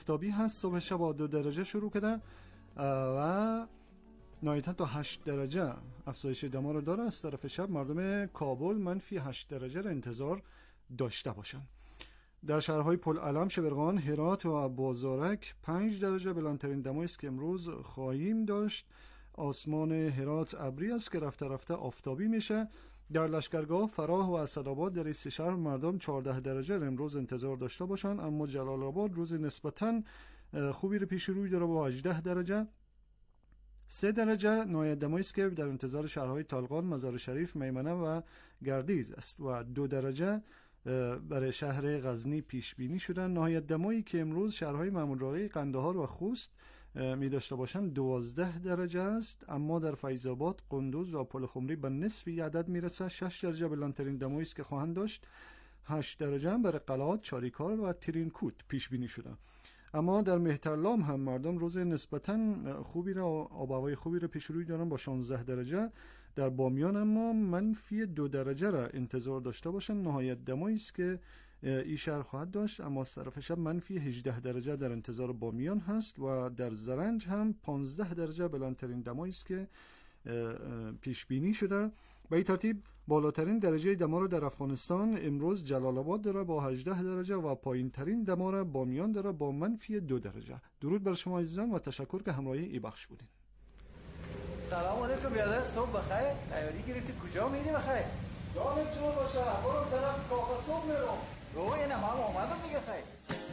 آفتابی هست، صبح شب با 2 درجه شروع کرده و نهایتا تا 8 درجه افزایش دما رو داره. از طرف شب مردم کابل منفی 8 درجه را انتظار داشته باشن. در شهرهای پلعلم، شبرغان، هرات و بازارک 5 درجه بلندترین دمایی است که امروز خواهیم داشت. آسمان هرات ابری است که رفته رفته آفتابی میشه. در لشکرگاه، فراه و اسدآباد در این سه شهر مردم 14 درجه امروز انتظار داشته باشند، اما جلال آباد روز نسبتاً خوبی رو پیش روی داره با 18 درجه. 3 درجه نهایت دمایی است که در انتظار شهرهای طالقان، مزار شریف، میمنه و گردیز است و 2 درجه برای شهر غزنی پیش بینی شده. نهایت دمایی که امروز شهرهای مامون راغی، قندهار و خوست می داشته باشند 12 درجه است، اما در فیض آباد، قندوز و پلخمری به نصف عدد میرسه. 6 درجه بلندترین دمایی است که خواهند داشت. 8 درجه هم برای قلات، چاریکار و ترینکوت پیش بینی شده. اما در مهترلام هم مردم روز نسبتاً خوبی را، آب و هوای خوبی را پیش روی دارن با 16 درجه. در بامیان اما منفی 2 درجه را انتظار داشته باشن. نهایت دمایی است که این شهر خواهد داشت، اما از طرف شب منفی 18 درجه در انتظار بامیان هست و در زرنج هم 15 درجه بلندترین دمایی است که پیش بینی شده. به این ترتیب بالاترین درجه دما رو در افغانستان امروز جلال آباد داره با 18 درجه و پایین ترین دما رو بامیان داره با منفی 2 درجه. درود بر شما عزیزان و تشکر که همراهی ای بخش بودین. سلام علیکم برادر، صبح بخیر. تیاری گرفتی کجا میری بخیر؟ جانت جور باشه، برو طرف کافه صبح میرم. روی نه ماما اومدم دیگه خیر.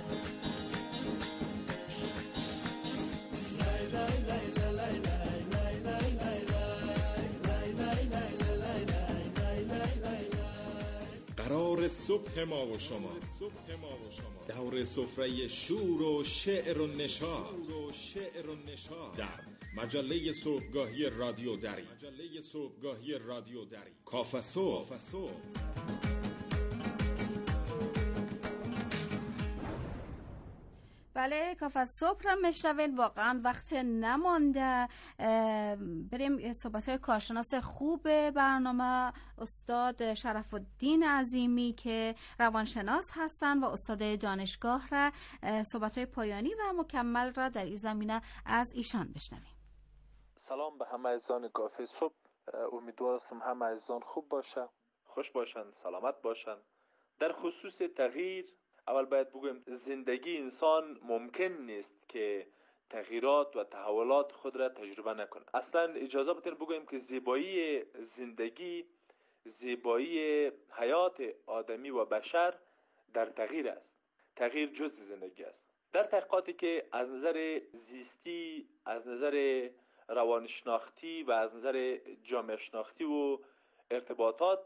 قرار صبح ما و شما، دور سفره شور و شعر و نشاط در مجله صبحگاهی رادیو دری کافه صبح. بله، کافه صبح را میشنوین. واقعا وقت نمانده، بریم صحبت‌های کارشناس خوب برنامه استاد شرف الدین عظیمی که روانشناس هستند و استاد دانشگاه را صحبت‌های پایانی و مکمل را در این زمینه از ایشان بشنویم. سلام به همه عزیزان کافه صبح. امیدوارم همه عزیزان خوب باشه، خوش باشن، سلامت باشن. در خصوص تغییر، اول باید بگویم زندگی انسان ممکن نیست که تغییرات و تحولات خود را تجربه نکنه. اصلا اجازه بدین بگویم که زیبایی زندگی، زیبایی حیات آدمی و بشر در تغییر است. تغییر جزء زندگی است. در تحقیقاتی که از نظر زیستی، از نظر روانشناختی و از نظر جامعه شناختی و ارتباطات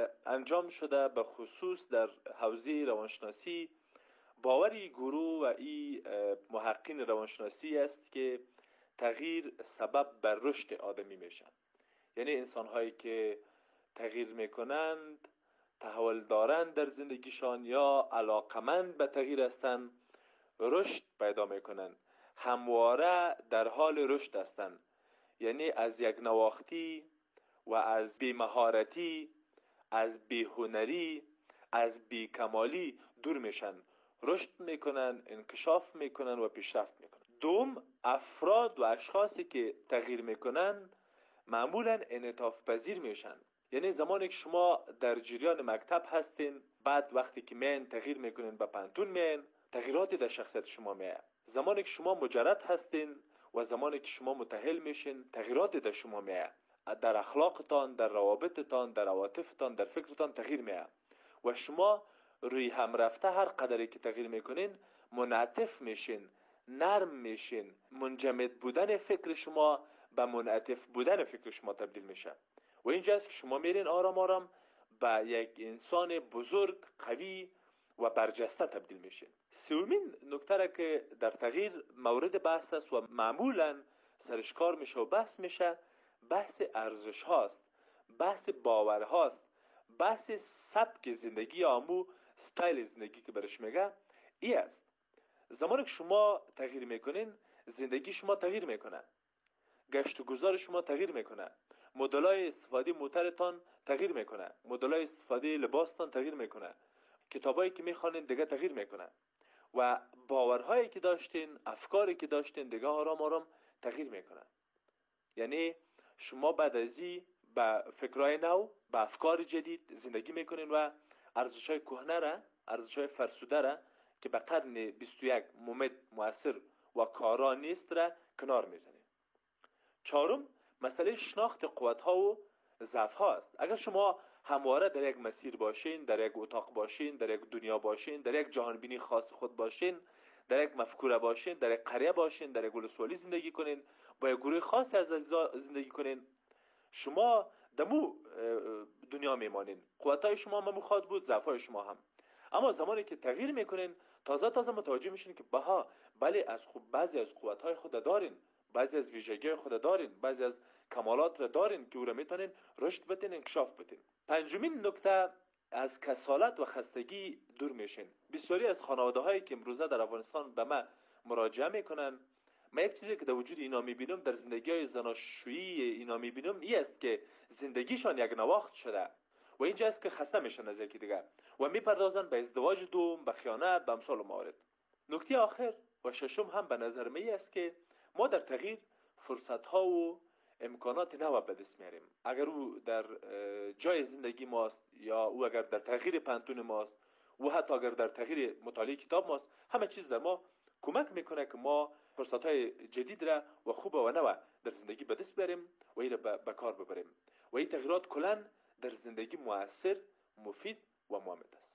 انجام شده، به خصوص در حوزه روانشناسی، باوری گروه و ای محققین روانشناسی است که تغییر سبب بر رشد آدمی میشن. یعنی انسان‌هایی که تغییر میکنند، تحول دارند در زندگیشان یا علاقمند به تغییر هستند، رشد پیدا میکنند، همواره در حال رشد هستند. یعنی از یک نواختی و از بی‌مهارتی، از بی‌هنری، از بی‌کمالی دور میشن، رشد میکنن، انکشاف میکنن و پیشرفت میکنن. دوم، افراد و اشخاصی که تغییر میکنن معمولا انعطاف پذیر میشن. یعنی زمانی که شما در جریان مکتب هستین، بعد وقتی که میان تغییر میکنین به پانتون میان، تغییراتی در شخصیت شما میاد. زمانی که شما مجرد هستین و زمانی که شما متأهل میشین، تغییراتی در شما میاد. در اخلاقتان، در روابطتان، در عواطفتان، در فکرتان تغییر میاد و شما روی هم رفته هر قدری که تغییر میکنین منعطف میشین، نرم میشین. منجمد بودن فکر شما به منعطف بودن فکر شما تبدیل میشه و اینجاست که شما میرین آرام آرام به یک انسان بزرگ، قوی و برجسته تبدیل میشین. سومین نکته را که در تغییر مورد بحث است و معمولا سرش کار میشه و بحث میشه، بحث ارزش هاست، بحث باور هاست، بحث سبک زندگی، آمو ستایل زندگی که برش میگه ای است. زمانی که شما تغییر میکنین، زندگی شما تغییر میکنه، گشت و گذار شما تغییر میکنه، مدلای استفاده موترتان تغییر میکنه، مدلای استفاده لباستان تغییر میکنه، کتابایی که میخوانین دیگه تغییر میکنه و باورهایی که داشتین، افکاری که داشتین دیگه آرام آرام تغییر میکنن. یعنی شما بعد از این به فکرهای نو، به افکار جدید زندگی میکنین و ارزش‌های کهنه را، ارزش‌های فرسوده را که به قرن 21 مؤثر و کارا نیست را کنار میزنین. چهارم، مسئله شناخت قوت‌ها و ضعف‌ها است. اگر شما همواره در یک مسیر باشین، در یک اتاق باشین، در یک دنیا باشین، در یک جهانبینی خاص خود باشین، در یک مفکوره باشین، در یک قریه باشین، در یک ولسوالی زندگی کنین، با یک گروه خاصی از زندگی کنین، شما دمو دنیا میمانین. قوت‌های شما هم خواهد بود، ضعف‌های شما هم. اما زمانی که تغییر میکنین تازه متوجه میشین که بله از بعضی از قوت‌های خود دارین، بعضی از ویژگی‌های خود دارین، بعضی از کمالات را دارین که او را میتونین رشد بدین، انکشاف بدین. پنجمین نکته، از کسالت و خستگی دور میشین. بسیاری از خانواده‌هایی که امروزه در افغانستان به ما مراجعه میکنن، من یک چیزی که در وجود اینا میبینم، در زندگی‌های زناشویی اینا میبینم، این است که زندگیشان یک نواخت شده و اینجاست که خسته میشن از یکی دیگه و میپردازن به ازدواج دوم، به خیانت، به امثال موارد. نکته آخر و ششم هم به نظر من است که ما در تغییر فرصت‌ها و امکانات نو به دست میاریم. اگر او در جای زندگی ماست یا او اگر در تغییر پنتون ماست و حتی اگر در تغییر مطالعه کتاب ماست، همه چیز در ما کمک میکنه که ما فرصت‌های جدید را و خوب و نو در زندگی به دست بیاریم و این را به کار ببریم و این تغییرات کلاً در زندگی مؤثر، مفید و مفید است.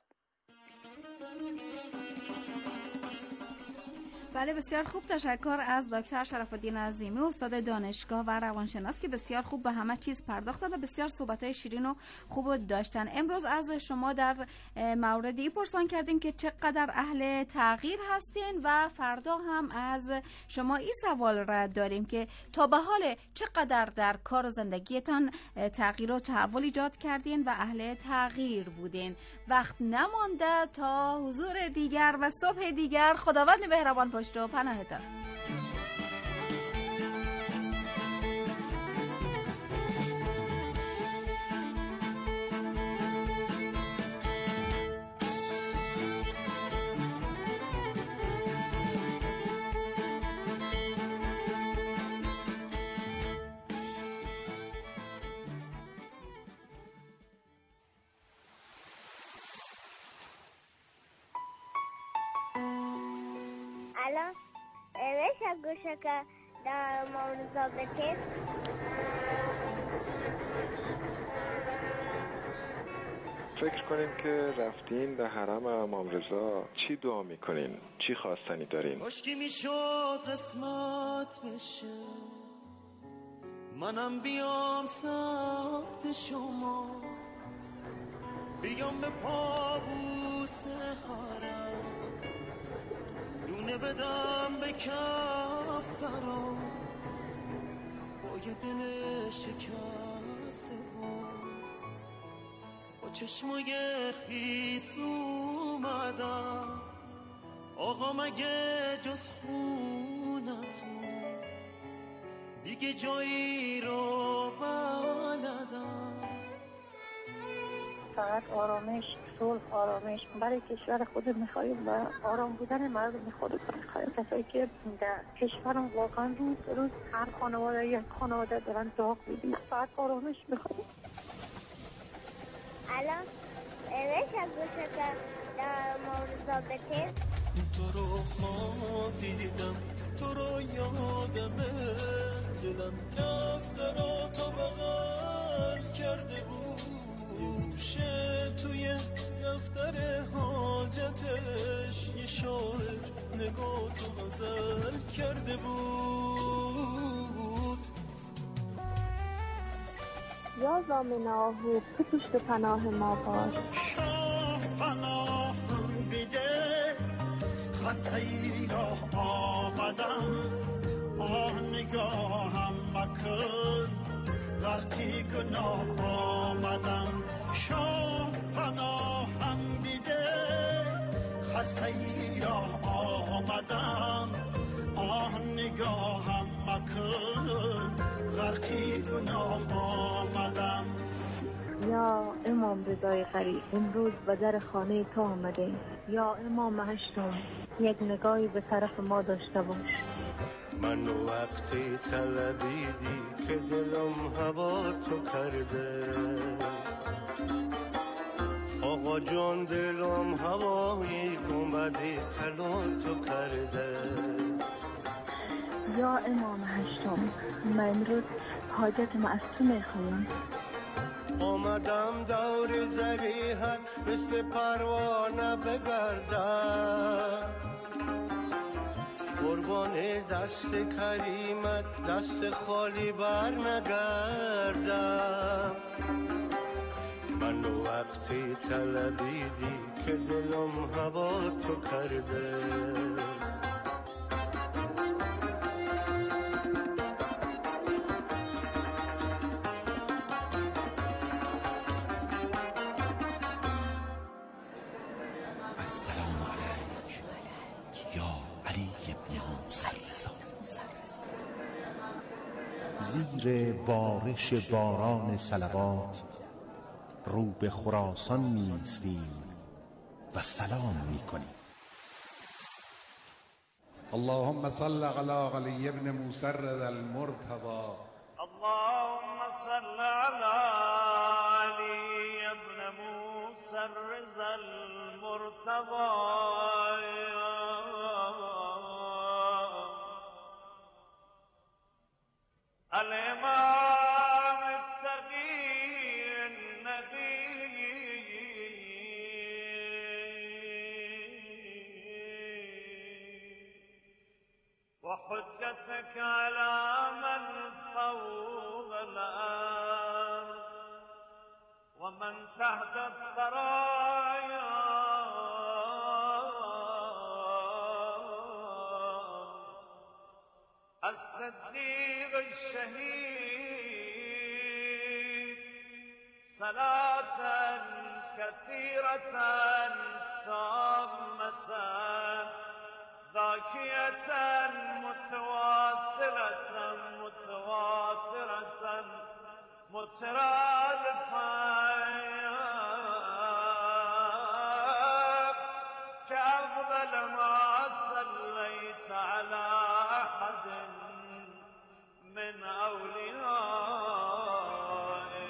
بله، بسیار خوب. تشکر از دکتر شرف الدین عظیمی، استاد دانشگاه و روانشناس که بسیار خوب به همه چیز پرداختن و بسیار صحبت‌های شیرین و خوب داشتن. امروز از شما در موردی پرسان کردیم که چقدر اهل تغییر هستین و فردا هم از شما این سوال را داریم که تا به حال چقدر در کار زندگیتان تغییر و تحول ایجاد کردین و اهل تغییر بودین. وقت نمانده تا حضور دیگر و صبح دیگر. خداوند مهربان پشت و پناهتان. الان بشه گوشه که در مورد ضابطه فکر کنین که رفتین به حرم امام رضا، چی دعا میکنین؟ چی خواستنی دارین؟ کاشکی میشد قسمت بشه منم بیام سمت شما، بیام به پابوس حرم، دونه بدم به کفترا، با یه دل شکسته با چشمای خیس اومدم، آقا مگه جز خونتون دیگه جایی رو بلدم؟ فقط آرامش، صلح، آرامش برای کشور خود میخوایم و آرام بودن مردم خود میخوایم. کسایی که در کشورم واقعا روز هر خانواده یک خانواده دارن داغ میدیم، فقط آرامش میخوایم. الان بشه گوشه که در مورد ضابطه تو رو دیدم، تو رو یادمه، دلم دفترا تو بغل کرده بود، توی دفتر حاجتش یه شاعر نگاه تو غزل کرده بود. یا زامن آهو تو پشت پناه ما باش، شاه پناه بیده خسته ای راه آمدم، نگاهم مکن غرقی گناه آمدم، شاه پناهم دیده خسته ای راه آمدم، نگاهم مکن غرقی گناه آمدم. یا امام امام رضای غریب، امروز به در خانه تو آمدیم. یا امام هشتم، یک نگاهی به طرف ما داشته باش. من وقتی طلبیدی که دلم هوا تو کرده، آقا جان دلم هوایی اومدی طلا تو کرده. یا امام هشتم، من امروز حاجتم از تو میخوایم. آمدم دور زریحت مثل پروانه بگردم، قربان دست کریمت دست خالی بر نگردم. من وقتی طلبیدی که دلم هوا تو کرده. السلام علیک یا علی ابن موسی رضا. زیر بارش باران صلوات رو به خراسان می‌ایستیم و سلام می‌کنیم. اللهم صل على علی ابن موسی رضا المرتضى. اللهم صل على علی ابن موسی رضا المرتضى. الإمام التقي النبي وحجتك على من فوق الأرض ومن تحت الثرايا. الصديق الشهيد صلاة كثيرة تامة ذاكية متواصلة متواترة مترادفة كأفضل ما صليت على أحد من أوليائك.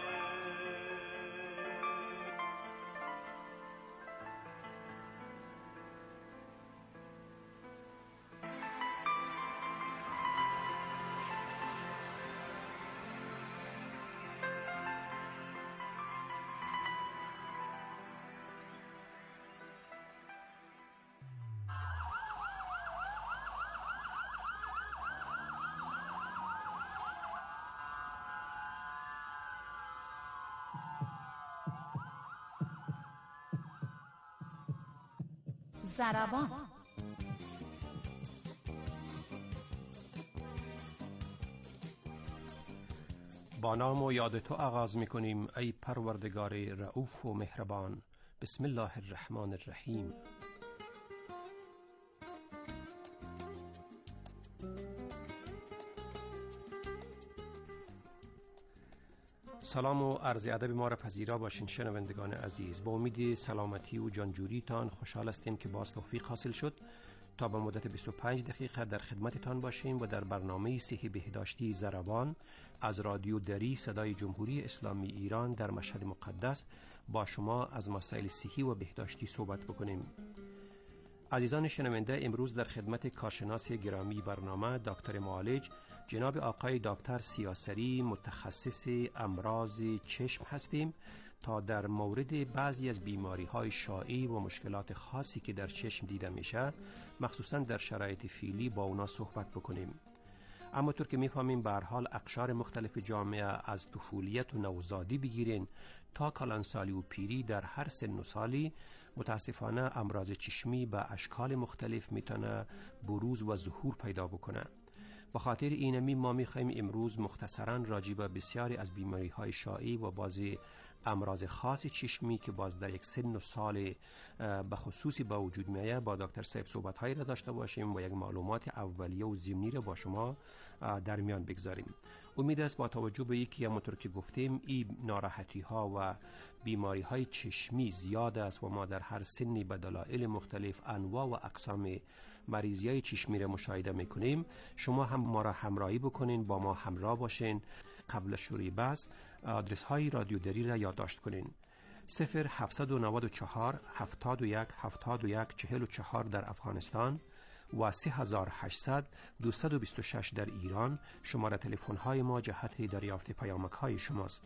ضربان. با نام و یاد تو آغاز می‌کنیم ای پروردگار رؤوف و مهربان. بسم الله الرحمن الرحیم. سلام و عرض ادب ما را پذیرا باشین شنوندگان عزیز. با امید سلامتی و جانجوریتان خوشحال هستیم که باز توفیق حاصل شد تا به مدت 25 دقیقه در خدمتتان باشیم و در برنامه صحی بهداشتی ضربان از رادیو دری صدای جمهوری اسلامی ایران در مشهد مقدس با شما از مسائل صحی و بهداشتی صحبت بکنیم. عزیزان شنونده، امروز در خدمت کارشناس گرامی برنامه دکتر معالج جناب آقای دکتر سیاسری متخصص امراض چشم هستیم تا در مورد بعضی از بیماری‌های شایع و مشکلات خاصی که در چشم دیده میشه مخصوصاً در شرایط فعلی با اونا صحبت بکنیم. اما طور که میفهمیم به هر حال اقشار مختلف جامعه از طفولیت و نوزادی بگیرین تا کلانسالی و پیری در هر سن و سالی متاسفانه امراض چشمی به اشکال مختلف میتونه بروز و ظهور پیدا بکنه. به خاطر اینمی ما میخوایم امروز مختصراً راجع به بسیاری از بیماری‌های شایع و بعضی امراض خاص چشمی که باز در یک سن و سال به خصوصی با وجود میاد با دکتر صاحب صحبت هایی را داشته باشیم و یک معلومات اولیه و ضمنی را با شما در میان بگذاریم. امید است با توجه به اینکه همونطور که گفتیم این ناراحتی ها و بیماری های چشمی زیاد است و ما در هر سنی به دلایل مختلف انواع و اقسام مریضی های چشمی را مشاهده میکنیم. شما هم ما را همراهی بکنین، با ما همراه باشین. قبل شروع بحث آدرس های رادیو دری را یادداشت کنین: 0794 71 71 44 در افغانستان و 3800 226 در ایران. شماره تلفن های ما جهت دریافت پیامک های شماست.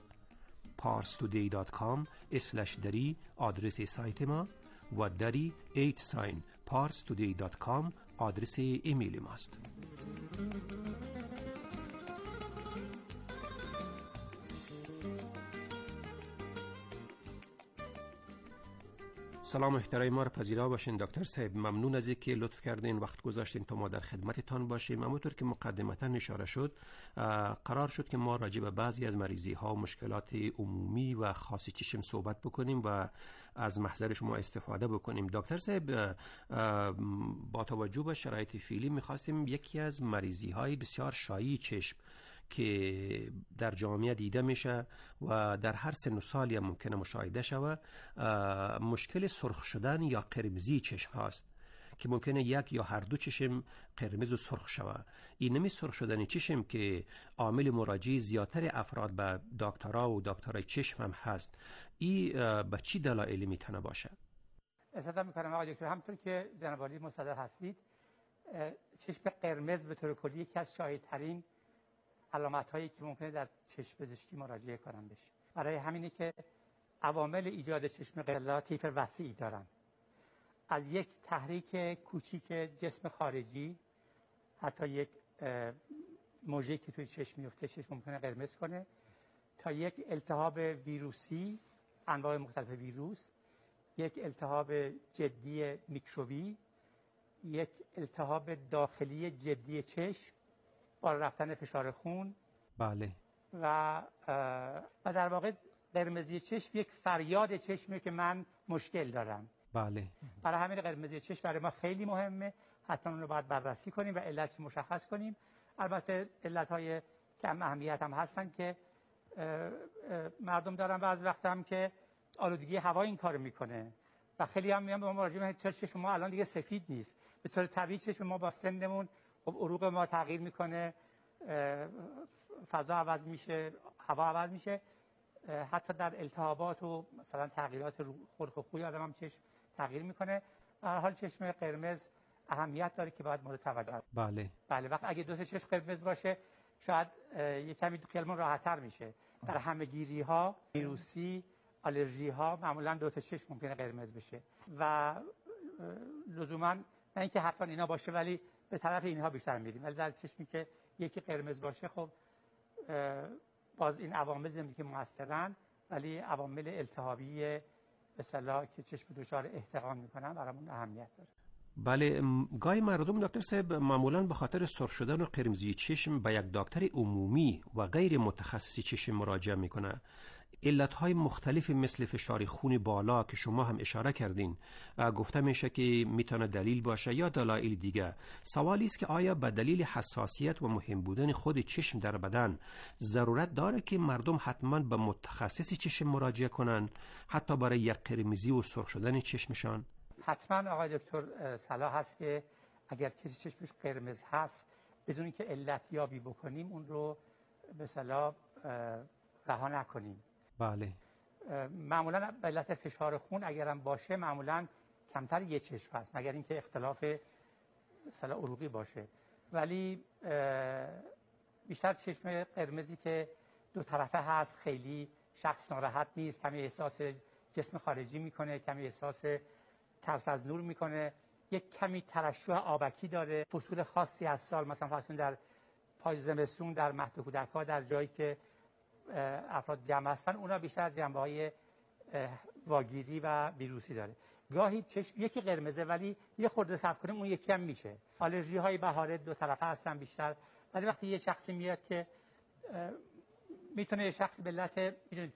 parstoday.com/dari آدرس سایت ما و dari @parstoday.com آدرس ایمیل ماست. سلام احترام ما را پذیرا باشین دکتر صاحب. ممنون از اینکه لطف کردین وقت گذاشتین تا ما در خدمتتان باشیم. همونطور که مقدمتا اشاره شد، قرار شد که ما راجع به بعضی از مریضی ها و مشکلات عمومی و خاص چشم صحبت بکنیم و از محضر شما استفاده بکنیم. دکتر صاحب، با توجه به شرایط فعلی می‌خواستیم یکی از مریضی های بسیار شایع چشم که در جامعه دیده میشه و در هر سن و سالی هم ممکنه مشاهده شود، مشکل سرخ شدن یا قرمزی چشم هاست که ممکنه یک یا هر دو چشم قرمز و سرخ شود. این نمی سرخ شدن چشم که عامل مراجعه زیادتر افراد به دکترها و دکترای چشم هم هست، این به چی دلایلی میتونه باشه؟ استفاده میکنم آقای دکتر. همونطور که جناب عالی مصدق هستید، چشم قرمز به طور کلی یکی از شایع‌ترین علامت هایی که ممکنه در چشم پزشکی مراجعه کنن بشه. برای همینه که عوامل ایجاد چشم قرمز طیف وسیعی دارن، از یک تحریک کوچیک جسم خارجی، حتی یک موجه‌ای که توی چشم میفته چشم ممکنه قرمز کنه، تا یک التهاب ویروسی، انواع مختلف ویروس، یک التهاب جدی میکروبی، یک التهاب داخلی جدی چشم، بالا رفتن فشار خون. بله. و در واقع قرمزی چشم یک فریاد چشمه که من مشکل دارم. بله. برای همین قرمزی چشم برای ما خیلی مهمه، حتما اون رو باید بررسی کنیم و علت مشخص کنیم. البته علت‌های کم اهمیت هم هستن که مردم دارن بعضی وقت هم که آلودگی هوا این کارو میکنه و خیلی هم میان به ما مراجعه میکنن چرا چشم ما الان دیگه سفید نیست. به طور طبیعی چشم ما با سنمون خب عروق ما تغییر میکنه، فضا عوض میشه، هوا عوض میشه، حتی در التهابات و مثلا تغییرات خلق و خوی آدم هم چشم تغییر میکنه. در حال چشم قرمز اهمیت داره که باید مورد توجه. بله. بله. وقت اگه دو تا چشم قرمز باشه شاید یه کمی خیالمون راحت‌تر میشه. در همه‌گیری ها، ویروسی، آلرژی ها معمولا دو تا چشم ممکنه قرمز بشه و لزوما نه اینکه حتما اینا باشه ولی به طرف اینها بیشتر میریم. ولی در چشمی که یکی قرمز باشه خب باز این عوامل زمینی که موثرن، ولی عوامل التهابی به اصطلاح که چشم دچار احتقان میکنن برامون اهمیت داره. بله. گاهی مردم دکتر صاحب معمولا به خاطر سرخ شدن و قرمزی چشم به یک دکتر عمومی و غیر متخصصی چشم مراجعه میکنه. علتهای مختلفی مثل فشار خون بالا که شما هم اشاره کردین گفته میشه که میتونه دلیل باشه یا دلایل دیگه. سوالی است که آیا به دلیل حساسیت و مهم بودن خود چشم در بدن ضرورت داره که مردم حتما به متخصصی چشم مراجعه کنن حتی برای یک قرمزی و سرخ شدن چشمشان؟ حتما آقای دکتر صلاح هست که اگر کسی چشمش قرمز هست بدون که علت یابی بکنیم اون رو به اصطلاح رها نکنیم. بله. معمولا علت فشار خون اگرم باشه معمولا کمتر یه چشم هست مگر اینکه اختلاف مثلا عروقی باشه، ولی بیشتر چشم قرمزی که دو طرفه هست خیلی شخص ناراحت نیست، کمی احساس جسم خارجی میکنه، کمی احساس ترس از نور میکنه، یک کمی ترشح آبکی داره، فصول خاصی از سال مثلا فرض در پاییز زمستون در مهد کودک‌ها در جایی که افراد جمع هستن اونا بیشتر جنبه‌های واگیری و ویروسی داره. گاهی چشم یکی قرمزه ولی یه خورده صبر کنیم اون یکی هم میشه. آلرژی های بهاره دو طرفه هستن بیشتر، ولی وقتی یه شخصی میاد که میتونه یه شخصی به علت میدونید که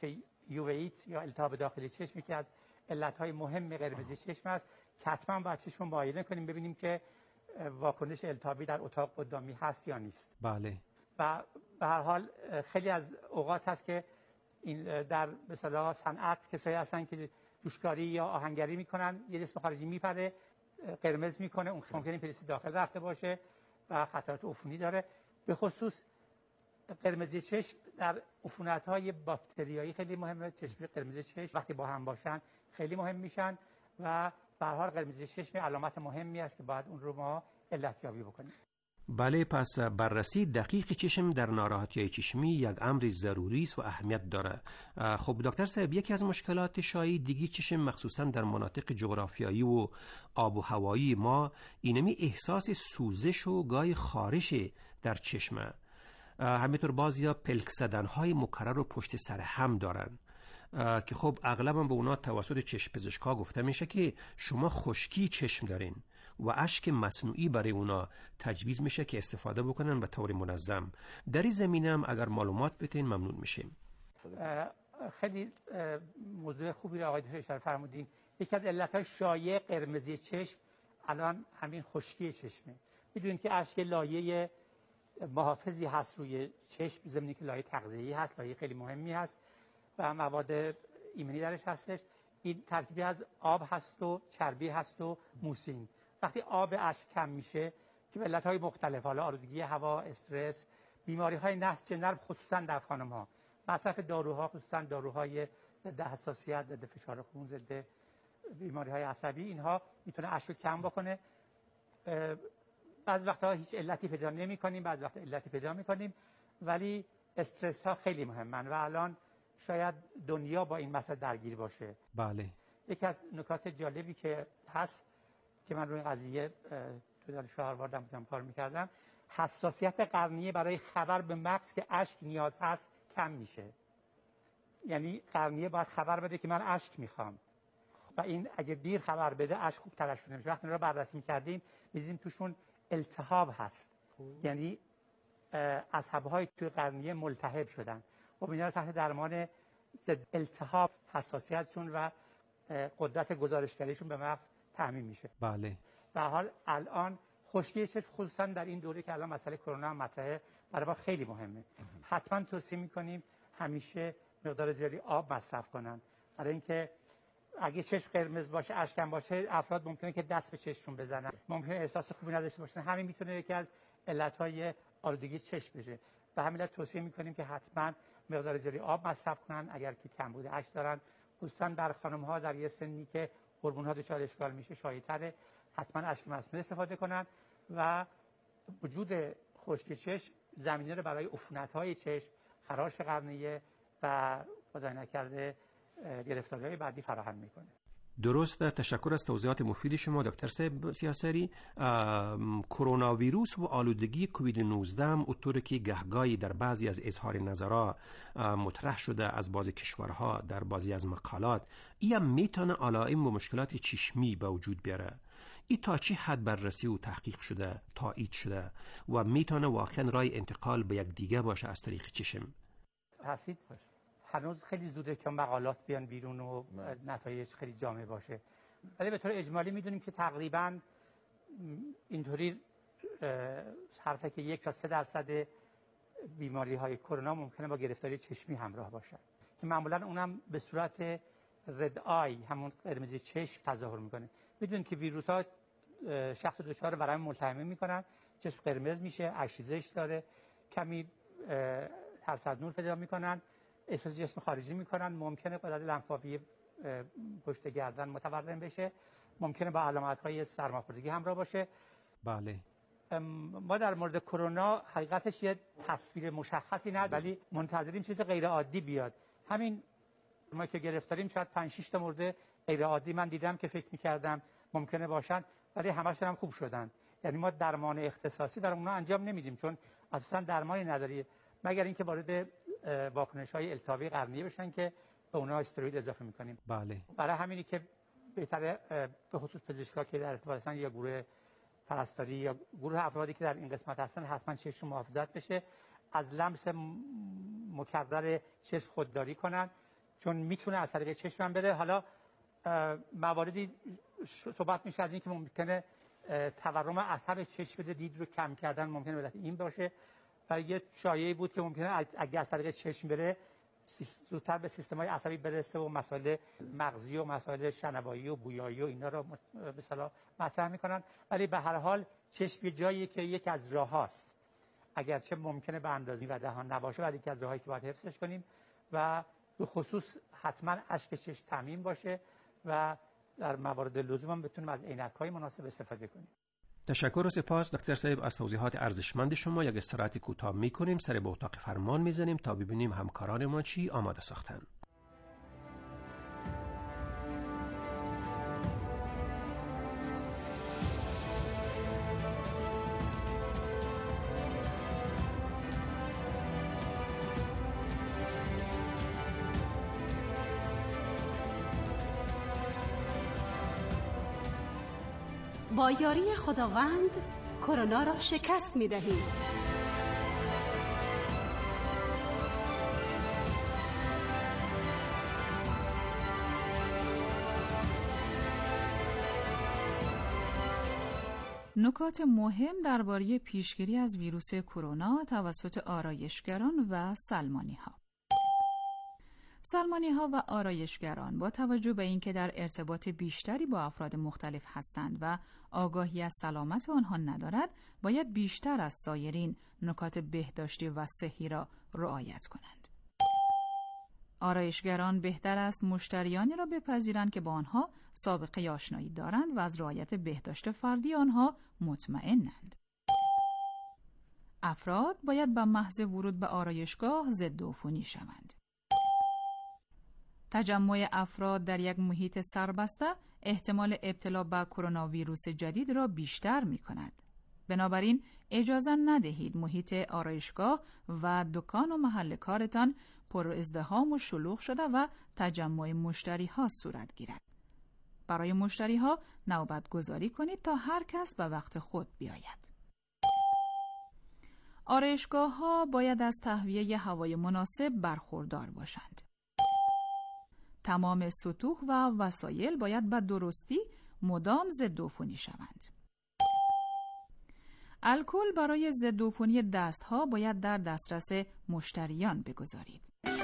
یوویت یا التهاب داخلی چشم که از علتهای مهم قرمزی چشم است که حتما باید چشم معاینه کنیم ببینیم که واکنش التهابی در اتاق قدامی هست یا نیست. بله. و به هر حال خیلی از اوقات هست که این در مثلا صنعت کسایی هستن که جوشکاری یا آهنگری میکنن، یه جسم خارجی میپره قرمز میکنه، اون ممکنه پلیس داخل رفته باشه و خطرات عفونی داره. به خصوص قرمزی چشم در عفونت‌های باکتریایی خیلی مهمه. چشم قرمزی چشم وقتی با هم باشن خیلی مهم میشن و به هر حال قرمزی چشم علامت مهمی است که باید اون رو ما علتیابی بکنیم. بله، پس بررسی دقیق چشم در ناراحتی‌های چشمی یک امر ضروری است و اهمیت داره. خب دکتر صاحب، یکی از مشکلات شایع دیگه چشم مخصوصا در مناطق جغرافیایی و آب و هوایی ما اینمی احساس سوزش و گاهی خارش در چشم. همینطور بعضیا پلک زدن‌های مکرر و پشت سر هم دارن که خب اغلبا به اونا توسط چشم پزشکا گفته میشه که شما خشکی چشم دارین و اشک مصنوعی برای اونا تجویز میشه که استفاده بکنن به طور منظم. در این زمینه هم اگر معلومات بتین ممنون میشیم. خیلی موضوع خوبی رو آقای دکتر اشاره فرمودین. یکی از علتهای شایع قرمزی چشم الان همین خشکی چشمه. میدونین که اشک لایه محافظی هست روی چشم، ضمن که لایه تغذیه‌ای هست، لایه خیلی مهمی هست و مواد ایمنی درش هستش. این ترکیبی از آب هست و چربی هست و موسین. وقتی آب اشک کم میشه که به علت‌های مختلف، حالا آلودگی هوا، استرس، بیماری‌های نسج نرم خصوصا در خانم‌ها، مصرف داروها خصوصا داروهای ضد حساسیت، ضد فشار خون، ضد بیماری‌های عصبی، اینها میتونه اشک کم بکنه. بعضی وقتها هیچ علتی پیدا نمی‌کنیم، بعضی وقتا علتی پیدا می‌کنیم، ولی استرس ها خیلی مهمن و الان شاید دنیا با این مسئله درگیر باشه. بله. یکی از نکات جالبی که هست که من روی قضیه تو دانشگاه هاروارد بودم کار می‌کردم، حساسیت قرنیه برای خبر به مغز که اشک نیاز هست کم میشه. یعنی قرنیه باید خبر بده که من اشک می‌خوام و این اگه دیر خبر بده اشک خوب ترشح نمیشه. وقتی رو بررسی می‌کردیم دیدیم توشون التهاب هست، یعنی عصب‌های توی قرنیه ملتهب شدن و اینا رو تحت درمان ضد التهاب حساسیتشون و قدرت گزارشگریشون به مغز تامین میشه. بله. به هر حال الان خشکی چشم خصوصا در این دوره که الان مسئله کرونا هم مطرحه برای ما خیلی مهمه. حتما توصیه می‌کنیم همیشه مقدار زیادی آب مصرف کنن، برای اینکه اگه چشم قرمز باشه، اشکم باشه، افراد ممکنه که دست به چشمشون بزنن، ممکنه احساس خوبی نداشته باشن. همین میتونه یکی از علت‌های آلودگی چشم بشه. به همین علت توصیه می‌کنیم که حتما مقدار زیادی آب مصرف کنن اگر که کمبود اشک دارن، خصوصا در خانم‌ها در یه سنی که هورمون‌ها دچار اشکال میشه شایع‌تره، حتما اشک مصنوعی استفاده کنن و وجود خشکی چشم زمینه رو برای عفونت‌های چشم، خراش قرنیه و خدای نکرده گرفتاری‌های بعدی فراهم می‌کنه. درست، تشکر از توضیحات مفید شما دکتر صاحب سیاسری. کرونا ویروس و آلودگی کووید 19 هم اونطوری که گهگاهی در بعضی از اظهار نظرها مطرح شده از بعضی کشورها در بعضی از مقالات، این هم میتونه علائم و مشکلات چشمی به وجود بیاره. این تا چه حد بررسی و تحقیق شده، تایید شده و میتونه واقعا راه انتقال به یک دیگه باشه از طریق چشم؟ حسید باشه. هنوز خیلی زوده که مقالات بیان بیرون و نتایج خیلی جامع باشه، ولی به طور اجمالی میدونیم که تقریباً اینطوری حرفه که 1 تا 3% بیماری‌های کرونا ممکنه با گرفتاری چشمی همراه باشه که معمولاً اونم به صورت رد آی، همون قرمزی چشم تظاهر میکنه. میدونیم که ویروس‌ها شخص دچار ورم ملتهمه میکنن، چشم قرمز میشه، اشیزش داره، کمی ترس از نور پیدا میکنن، احساس جسم خارجی میکنن، ممکنه غدد لنفاوی پشت گردن متورم بشه، ممکنه با علامت‌های سرماخوردگی همراه باشه. بله. ما در مورد کرونا حقیقتش یه تصویر مشخصی نداریم، ولی منتظریم چیز غیر عادی بیاد. همین ما که گرفتاریم شاید 5-6 تا مورد غیر عادی من دیدم که فکر می‌کردم ممکنه باشن، ولی همه‌شون هم خوب شدن. یعنی ما درمان اختصاصی برای اونها انجام نمیدیم چون اساساً درمانی نداره مگر اینکه وارد واکنش‌های التهابی قرنیه بشن که به اونها استروئید اضافه می‌کنیم. بله. برای همینی که بهتره به خصوص پزشکا که در ارتباط هستن یا گروه پرستاری یا گروه افرادی که در این قسمت هستن حتما چشم محافظت بشه، از لمس مکرر چشم خودداری کنن چون میتونه از طریق چشم هم بره. حالا مواردی صحبت میشه از این که ممکنه تورم عصب چشم بده، دید رو کم کردن ممکنه به علت این باشه. و یه شایعه بود که ممکنه اگه از طریق چشم بره زودتر به سیستم‌های عصبی برسه و مسائل مغزی و مسائل شنوایی و بویایی و اینا رو به اصطلاح مطرح میکنن. ولی به هر حال چشم یه جاییه که یکی از راه‌هاست، اگرچه ممکنه به اندازه و دهان نباشه، ولی یکی از راهایی که باید حفظش کنیم و به خصوص حتما اشک چشم تامین باشه و در موارد لزوم هم بتونیم از عینک‌های مناسب استفاده کنیم. تشکر و سپاس دکتر صاحب از توضیحات ارزشمند شما. یک استراحت کوتاه می‌کنیم، سر به اتاق فرمان می‌زنیم تا ببینیم همکاران ما چی آماده ساختن. با یاری خداوند کرونا را شکست می‌دهیم. نکات مهم درباره پیشگیری از ویروس کرونا توسط آرایشگران و سلمانی‌ها. سلمانی‌ها و آرایشگران با توجه به اینکه در ارتباط بیشتری با افراد مختلف هستند و آگاهی از سلامت آنها ندارد، باید بیشتر از سایرین نکات بهداشتی و صحی را رعایت کنند. آرایشگران بهتر است مشتریانی را بپذیرند که با آنها سابقه آشنایی دارند و از رعایت بهداشت فردی آنها مطمئنند. افراد باید به محض ورود به آرایشگاه ضدعفونی شوند. تجمع افراد در یک محیط سربسته احتمال ابتلا به کرونا ویروس جدید را بیشتر می کند. بنابراین اجازه ندهید محیط آرایشگاه و دکان و محل کارتان پر ازدحام و شلوغ شده و تجمع مشتری ها صورت گیرد. برای مشتری ها نوبت گذاری کنید تا هر کس به وقت خود بیاید. آرایشگاه ها باید از تهویه هوای مناسب برخوردار باشند. تمام سطوح و وسایل باید به درستی مدام ضدعفونی شوند. الکل برای ضدعفونی دستها باید در دسترس مشتریان بگذارید.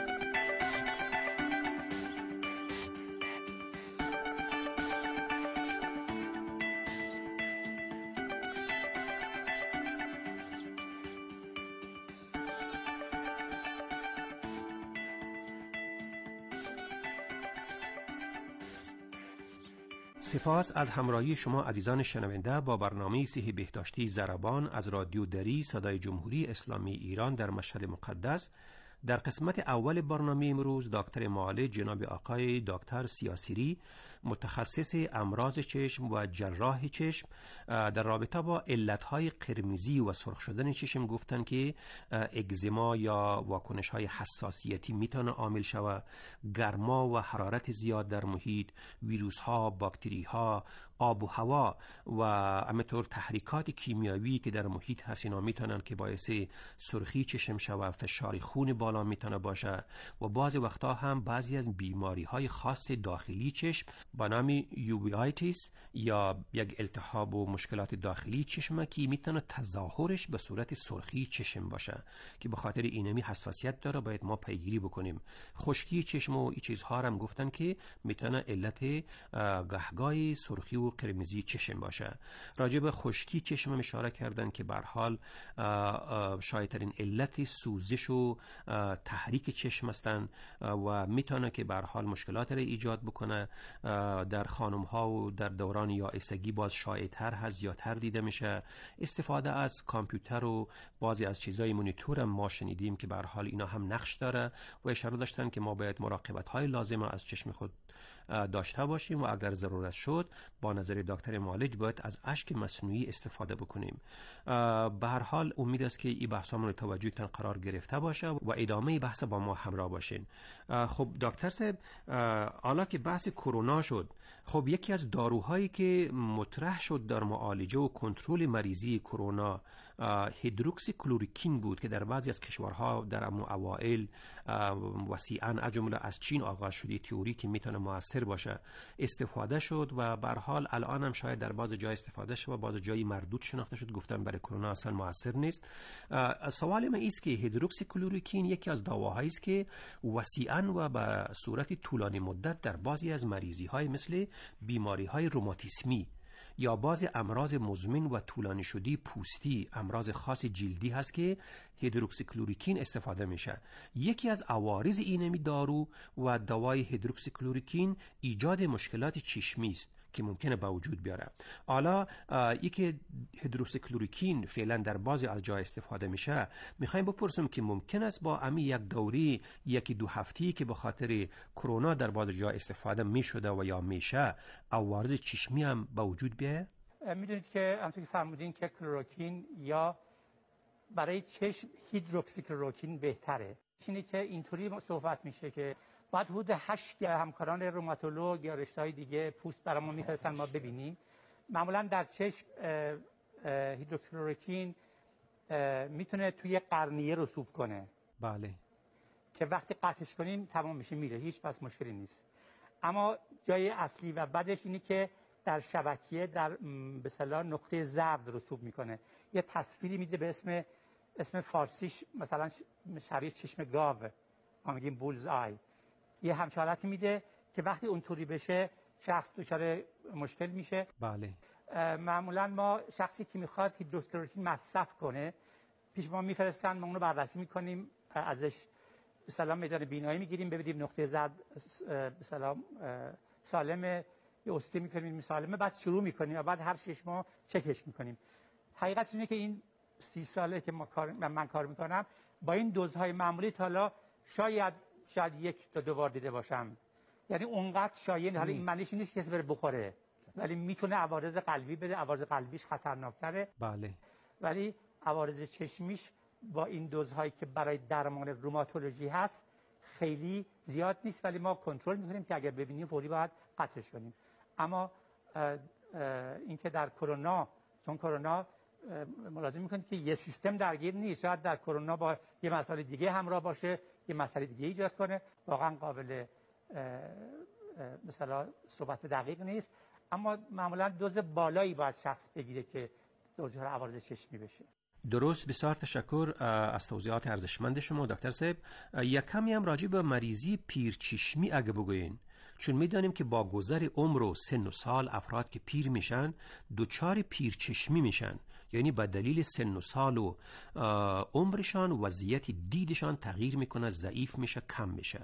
سپاس از همراهی شما عزیزان شنونده با برنامه صحی بهداشتی ضربان از رادیو دری صدای جمهوری اسلامی ایران در مشهد مقدس. در قسمت اول برنامه امروز دکتر معالج جناب آقای دکتر سیاسیری، متخصص امراض چشم و جراح چشم، در رابطه با علتهای قرمزی و سرخ شدن چشم گفتن که اگزیما یا واکنش‌های حساسیتی میتونه عامل شود، گرما و حرارت زیاد در محیط، ویروس‌ها، باکتری‌ها، آب و هوا و همینطور تحریکات کیمیاوی که در محیط هست، اینا میتونن که باعث سرخی چشم شود، فشار خون بالا میتونه باشه و بعضی وقتا هم بعضی از بیماری‌های خاص داخلی چشم با نام یوویایتیس یا یک التهاب و مشکلات داخلی چشم که میتونه تظاهرش به صورت سرخی چشم باشه که به خاطر اینمی حساسیت داره، باید ما پیگیری بکنیم. خشکی چشم و این چیزها هم گفتن که میتونه علت گهگاه سرخی و قرمزی چشم باشه. راجع به خشکی چشم اشاره کردن که به هر حال شایدترین علت سوزش و تحریک چشم هستن و میتونه که به هر حال مشکلات را ایجاد بکنه. در خانم ها و در دوران یائسگی باز شایع‌تر هست، زیادتر دیده میشه. استفاده از کامپیوتر و بعضی از چیزای مانیتور هم ما شنیدیم که به هر حال اینا هم نقش داره و اشاره داشتن که ما باید مراقبت های لازمه از چشم خود داشته باشیم و اگر ضرورت شد با نظر دکتر معالج باید از اشک مصنوعی استفاده بکنیم. به هر حال امید است که این بحثمون توجهتان قرار گرفته باشه و ادامه بحث با ما همراه باشین. خب دکتر صاحب، حالا که بحث کرونا شد، خب یکی از داروهایی که مطرح شد در معالجه و کنترل مریضی کرونا هیدروکسی کلوریکین بود که در بعضی از کشورها در اوایل وسیعاً از جمله از چین آغاز شده، تئوری که میتونه موثر باشه استفاده شد و به هر حال الان هم شاید در بعض جای استفاده شد و بعض جایی مردود شناخته شد، گفتن برای کرونا اصلا موثر نیست. سوال من است که هیدروکسی کلوریکین یکی از دواهایی است که وسیعاً و به صورت طولانی مدت در بعضی از مریضی‌های مثل بیماری‌های روماتیسمی یا بعض امراض مزمن و طولانی شدی پوستی، امراض خاص جلدی هست که هیدروکسیکلوریکین استفاده میشه. یکی از عوارض اینمی دارو و دوای هیدروکسیکلوریکین ایجاد مشکلات چشمی است که ممکنه به وجود بیاره. حالا یکی هیدروکسیکلوریکین فعلا در بعضی از جای استفاده میشه، میخوایم بپرسیم که ممکن است با امی یک دوری یکی دو هفته که به خاطر کرونا در بعضی جای استفاده میشده و یا میشه عوارض چشمی هم به وجود بیاد؟ میدونید که همونطور که فرمودین که کلوروکین یا برای چشم هیدروکسیکلوروکین بهتره. اینه که اینطوری صحبت میشه که بعد حدود 8 همکاران روماتولوژ یا رشته‌های دیگه پوست برامون میفرستن ما ببینیم. معمولا در چشم هیدروکسیکلوروکین میتونه توی قرنیه رسوب کنه. بله. که وقتی قطعش کنیم تمام میشه میره، هیچ پس مشکلی نیست. اما جای اصلی و بعدش اینه که در شبکیه در به اصطلاح نقطه زرد رسوب میکنه. یه تصویری میده به اسم فارسیش مثلا شریط چشم گاو، ما میگیم بولز آی. یه همچین حالتی میده که وقتی اونطوری بشه شخص دچار مشکل میشه. بله. معمولا ما شخصی که میخواد هیدروکسیکلوروکین مصرف کنه پیش ما میفرستن، ما اونو بررسی میکنیم، ازش به سلام میدان بینایی میگیریم ببینیم نقطه زرد به سلام سالمه یا استی میکنیم سالمه، بعد شروع میکنیم و بعد هر 6 ماه چکش میکنیم. حقیقت اینه که این 30 ساله که من کار میکنم با این دوزهای معمولی تا حالا شاید 1 تا 2 بار دیده باشم. یعنی اونقدر شایع، حالا این معنیش نیست که کسی بره بخوره، ولی میتونه عوارض قلبی بده، عوارض قلبیش خطرناکتره. بله. ولی عوارض چشمیش با این دوزهایی که برای درمان روماتولوژی هست خیلی زیاد نیست، ولی ما کنترل میکنیم که اگر ببینیم فوری باید قطعش کنیم. اما اینکه در کرونا، چون کرونا ملاحظه میکنید که یه سیستم درگیر نیست، شاید در کرونا با یه مسئله دیگه همراه باشه، یه مسئله دیگه ایجاد کنه، واقعا قابل مثلا صحبت دقیق نیست. اما معمولا دوز بالایی باید شخص بگیره که دوز عوارض چشمی بشه. درست، بسیار تشکر از توضیحات ارزشمند شما دکتر صاحب. یک کمی هم راجع به مریضی پیرچشمی اگه بگوین، چون میدانیم که با گذر عمر و سن و سال افراد که پیر میشن دچار پیرچشمی میشن، یعنی به دلیل سن و سال و عمرشان وضعیت دیدشان تغییر میکنه، ضعیف میشه، کم میشه.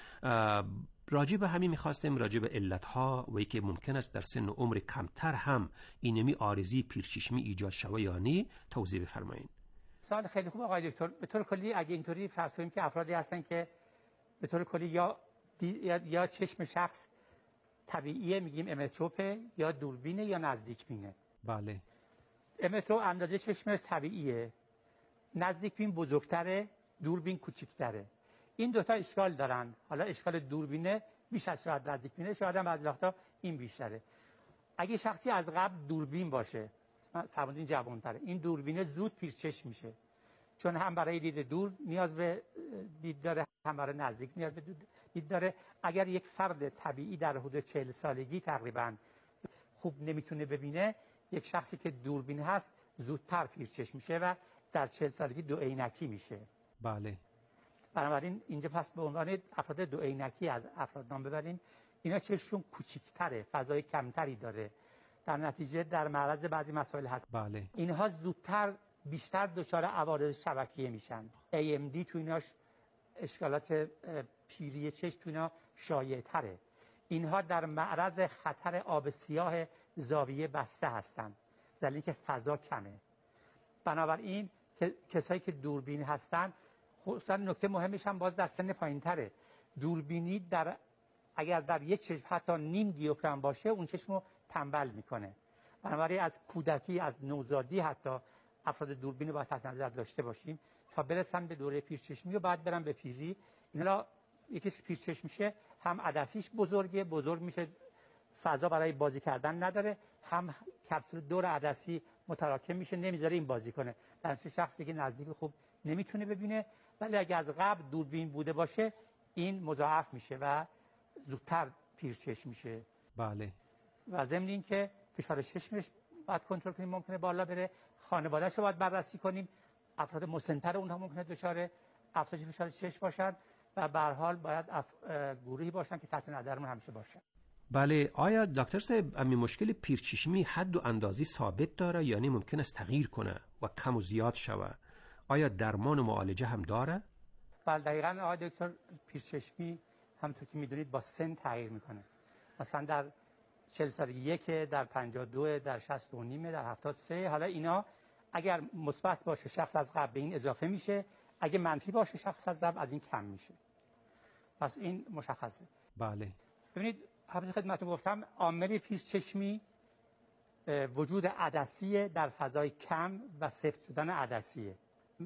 راجع به همین میخواستیم راجع به علتها و اینکه ممکن است در سن و عمر کمتر هم اینمی عارضی پیرچشمی ایجاد شوه یا نه توضیح بفرمایید. سوال خیلی خوب آقای دکتر. به طور کلی اگه اینطوری فرض کنیم که افرادی هستن که به طور کلی یا چشم شخص طبیعیه، میگیم امتروپه، یا دوربینه یا نزدیک بینه. بله. امتروپ اندازه چشمش طبیعیه، نزدیک بین بزرگتره، دوربین کوچیک‌تره. این دوتا اشکال دارن. حالا اشکال دوربینه بیش از شاید نزدیک بینه، شاید هم بعضی وقتا این بیشتره. اگه شخصی از قبل دوربین باشه، فرمودین جوان‌تره، این دوربینه زود پیرچشم میشه، چون هم برای دید دور نیاز به دید داره، هم برای نزدیک نیاز به دید داره. اگر یک فرد طبیعی در حدود 40 سالگی تقریبا خوب نمیتونه ببینه، یک شخصی که دوربین هست زودتر پیرچشم میشه و در 40 سالگی دو عینکی میشه. بله. بنابراین اینجا پس به عنوان افراد دو عینکی از افراد نام ببریم. اینا چشمشون کوچیک‌تره، فضای کمتری داره، در نتیجه در معرض بعضی مسائل هست. بله. اینها زودتر بیشتر دچار عوارض شبکیه میشن. AMD تو ایناش اشکالات پیری چشم تو اینا شایع‌تره. اینها در معرض خطر آب سیاه زاویه بسته هستن، دلیل که فضا کمه. بنابراین کسایی که دوربین هستن، خصوصا نکته مهمش هم باز در سن پایین‌تره، دوربینی اگر در یک چشم حتی نیم دیوپتر باشه اون چشمو تنبل میکنه. بنابراین از کودکی، از نوزادی حتی افراد دوربین باید تحت نظر داشته باشیم تا برسن به دوره پیرچشمی و بعد برن به پیری. اینا یکی که پیرچشم میشه هم عدسیش بزرگ میشه، فضا برای بازی کردن نداره، هم کپسول دور عدسی متراکم میشه، نمیذاره این بازی کنه. در شخصی که نزدیک خوب نمیتونه ببینه، ولی اگه از قبل دوربین بوده باشه این مضاعف میشه و زودتر پیرچشم میشه. بله. و ضمن این که فشار چشمش باید کنترل کنیم، ممکنه بالا بره. خانواده‌اش رو باید بررسی کنیم. افراد مسن‌تر اونها ممکنه دچار افزایش فشار چشم باشن و به هر حال باید گروهی باشن که تحت نظرمون همیشه باشن. بله. آیا دکتر صاحب همین مشکل پیرچشمی حد و اندازی ثابت داره، یعنی ممکن است تغییر کنه و کم و زیاد شوه؟ آیا درمان و معالجه هم داره؟ بله دقیقاً آقای دکتر، پیرچشمی همونطور که میدونید با سن تغییر میکنه. مثلا در 40 سالگی 1، در 52، در 60 و نیمه، در 73. حالا اینا اگر مثبت باشه شخص از قبل به این اضافه میشه، اگه منفی باشه شخص از قبل از این کم میشه. پس این مشخصه. بله. ببینید همونطور خدمتتون گفتم عامل پیرچشمی وجود عدسیه در فضای کم و سفت شدن عدسیه.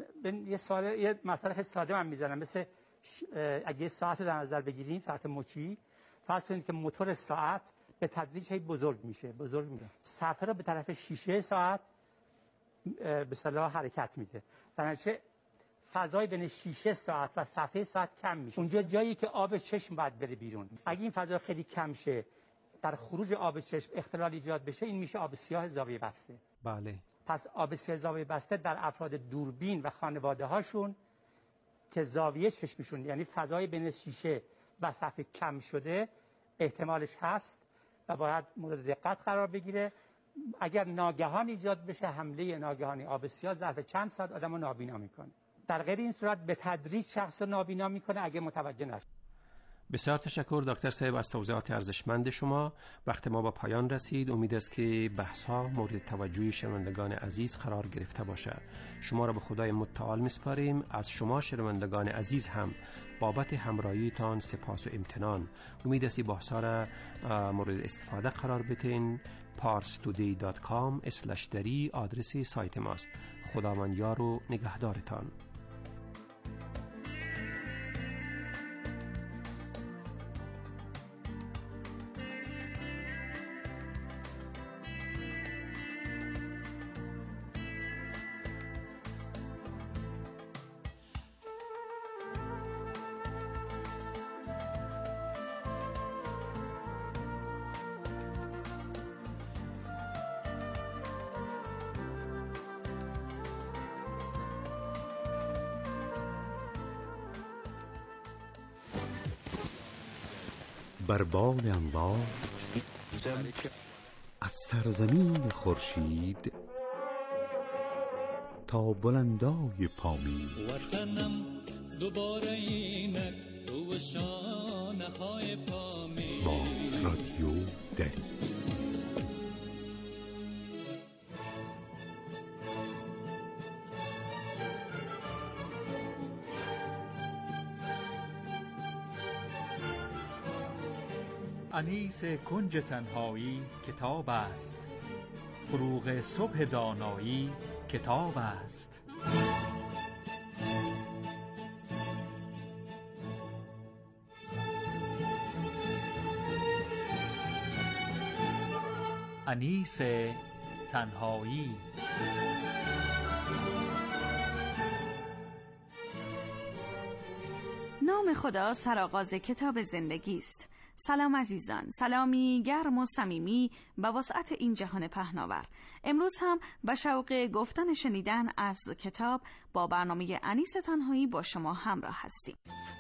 یه مسئله خیلی ساده من میزنم، مثل اگه ساعت رو در نظر بگیریم، ساعت مچی، فرض کنید که موتور ساعت به تدریج هی بزرگ میشه. صفحه رو به طرف شیشه ساعت به اصطلاح حرکت میده. در نتیجه فضای بین شیشه ساعت و صفحه ساعت کم میشه. اونجا جایی که آب چشم باید بره بیرون. اگه این فضا خیلی کم شه، در خروج آب چشم اختلال ایجاد بشه، این میشه آب سیاه زاویه بسته. بله. پس آب سیاه زاویه بسته در افراد دوربین و خانواده هاشون که زاویه چشمشون یعنی فضای بین شیشه و صفحه کم شده احتمالش هست و باید مورد دقت قرار بگیره. اگر ناگهان ایجاد بشه، حمله ناگهانی آب سیاه ظرف چند ساعت آدمو نابینا میکنه. در غیر این صورت به تدریج شخص رو نابینا میکنه اگه متوجه نشه. بسیار تشکر دکتر صاحب از توضیحات ارزشمند شما. وقت ما با پایان رسید. امید است که بحث‌ها مورد توجه شنوندگان عزیز قرار گرفته باشد. شما را به خدای متعال میسپاریم. از شما شنوندگان عزیز هم بابت همراهیتان سپاس و امتنان. امید است بحث‌ها را مورد استفاده قرار بدین. parstoday.com/dari آدرس سایت ماست. خداوند یار و نگهدارتان. بر بال انوار از سرزمین خورشید تا بلندای پامین، وطنم دوباره اینک تو شانه های پامین با رادیو دری. انیس کنج تنهایی کتاب است، فروغ صبح دانایی کتاب است. انیس تنهایی. نام خدا سرآغاز کتاب زندگی است. سلام عزیزان، سلامی گرم و صمیمی به وسعت این جهان پهناور. امروز هم به شوق گفتن شنیدن از کتاب با برنامه انیس تنهایی با شما همراه هستیم.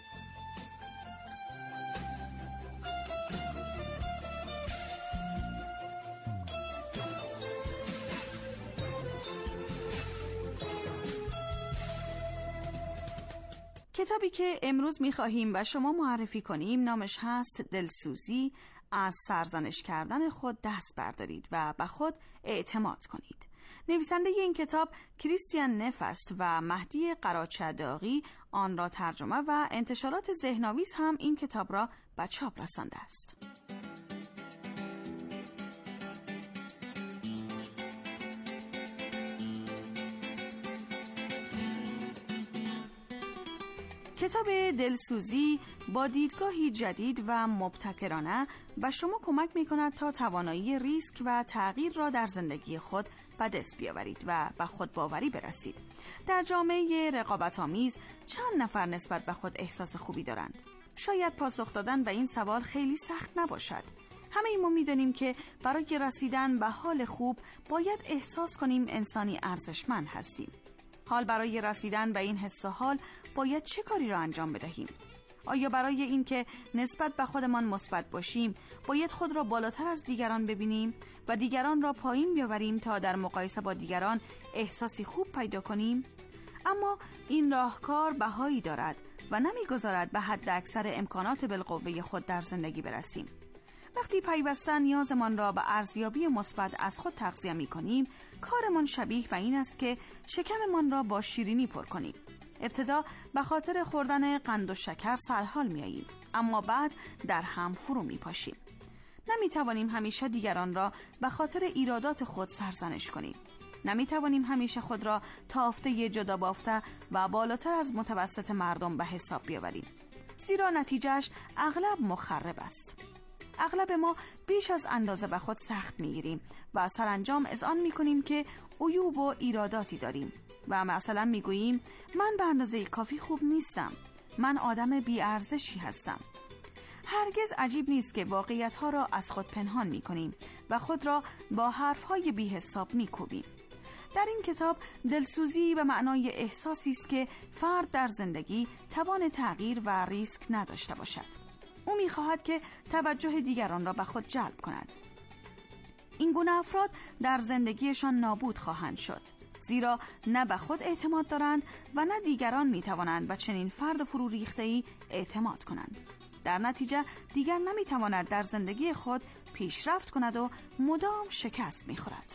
کتابی که امروز می‌خواهیم به شما معرفی کنیم نامش هست دلسوزی. از سرزنش کردن خود دست بردارید و به خود اعتماد کنید. نویسنده این کتاب کریستیان نف است و مهدی قراچه‌داغی آن را ترجمه و انتشارات ذهن‌آویز هم این کتاب را به چاپ رسانده است. کتاب دلسوزی با دیدگاهی جدید و مبتکرانه به شما کمک می‌کند تا توانایی ریسک و تغییر را در زندگی خود به دست بیاورید و به خودباوری برسید. در جامعه رقابت‌آمیز چند نفر نسبت به خود احساس خوبی دارند؟ شاید پاسخ دادن به این سوال خیلی سخت نباشد. همه ما می‌دانیم که برای رسیدن به حال خوب باید احساس کنیم انسانی ارزشمند هستیم. حال برای رسیدن به این حس و حال باید چه کاری را انجام بدهیم؟ آیا برای اینکه نسبت به خودمان مثبت باشیم باید خود را بالاتر از دیگران ببینیم و دیگران را پایین بیاوریم تا در مقایسه با دیگران احساسی خوب پیدا کنیم؟ اما این راهکار بهایی دارد و نمیگذارد به حد اکثر امکانات بالقوه خود در زندگی برسیم. وقتی پیوسته نیازمان را به ارزیابی مثبت از خود تغذیه می‌کنیم، کارمان شبیه به این است که شکممان را با شیرینی پر کنیم. ابتدا به خاطر خوردن قند و شکر سرحال می‌آییم، اما بعد در هم فرو می‌پاشیم. نمی‌توانیم همیشه دیگران را به خاطر ایرادات خود سرزنش کنیم. نمی‌توانیم همیشه خود را تافته جدا بافته و بالاتر از متوسط مردم به حساب بیاوریم، زیرا نتیجهش اغلب مخرب است. اغلب ما بیش از اندازه به خود سخت میگیریم و سرانجام اذعان میکنیم که عیوب و ایراداتی داریم و مثلا میگوییم من به اندازه کافی خوب نیستم، من آدم بی‌ارزشی هستم. هرگز عجیب نیست که واقعیت‌ها را از خود پنهان میکنیم و خود را با حرف‌های بی‌حساب میکوبیم. در این کتاب دلسوزی به معنای احساسی است که فرد در زندگی توان تغییر و ریسک نداشته باشد. او می‌خواهد که توجه دیگران را به خود جلب کند. این گونه افراد در زندگیشان نابود خواهند شد، زیرا نه به خود اعتماد دارند و نه دیگران می‌توانند به چنین فرد فرو ریخته‌ای اعتماد کنند. در نتیجه دیگر نمی‌تواند در زندگی خود پیشرفت کند و مدام شکست می‌خورد.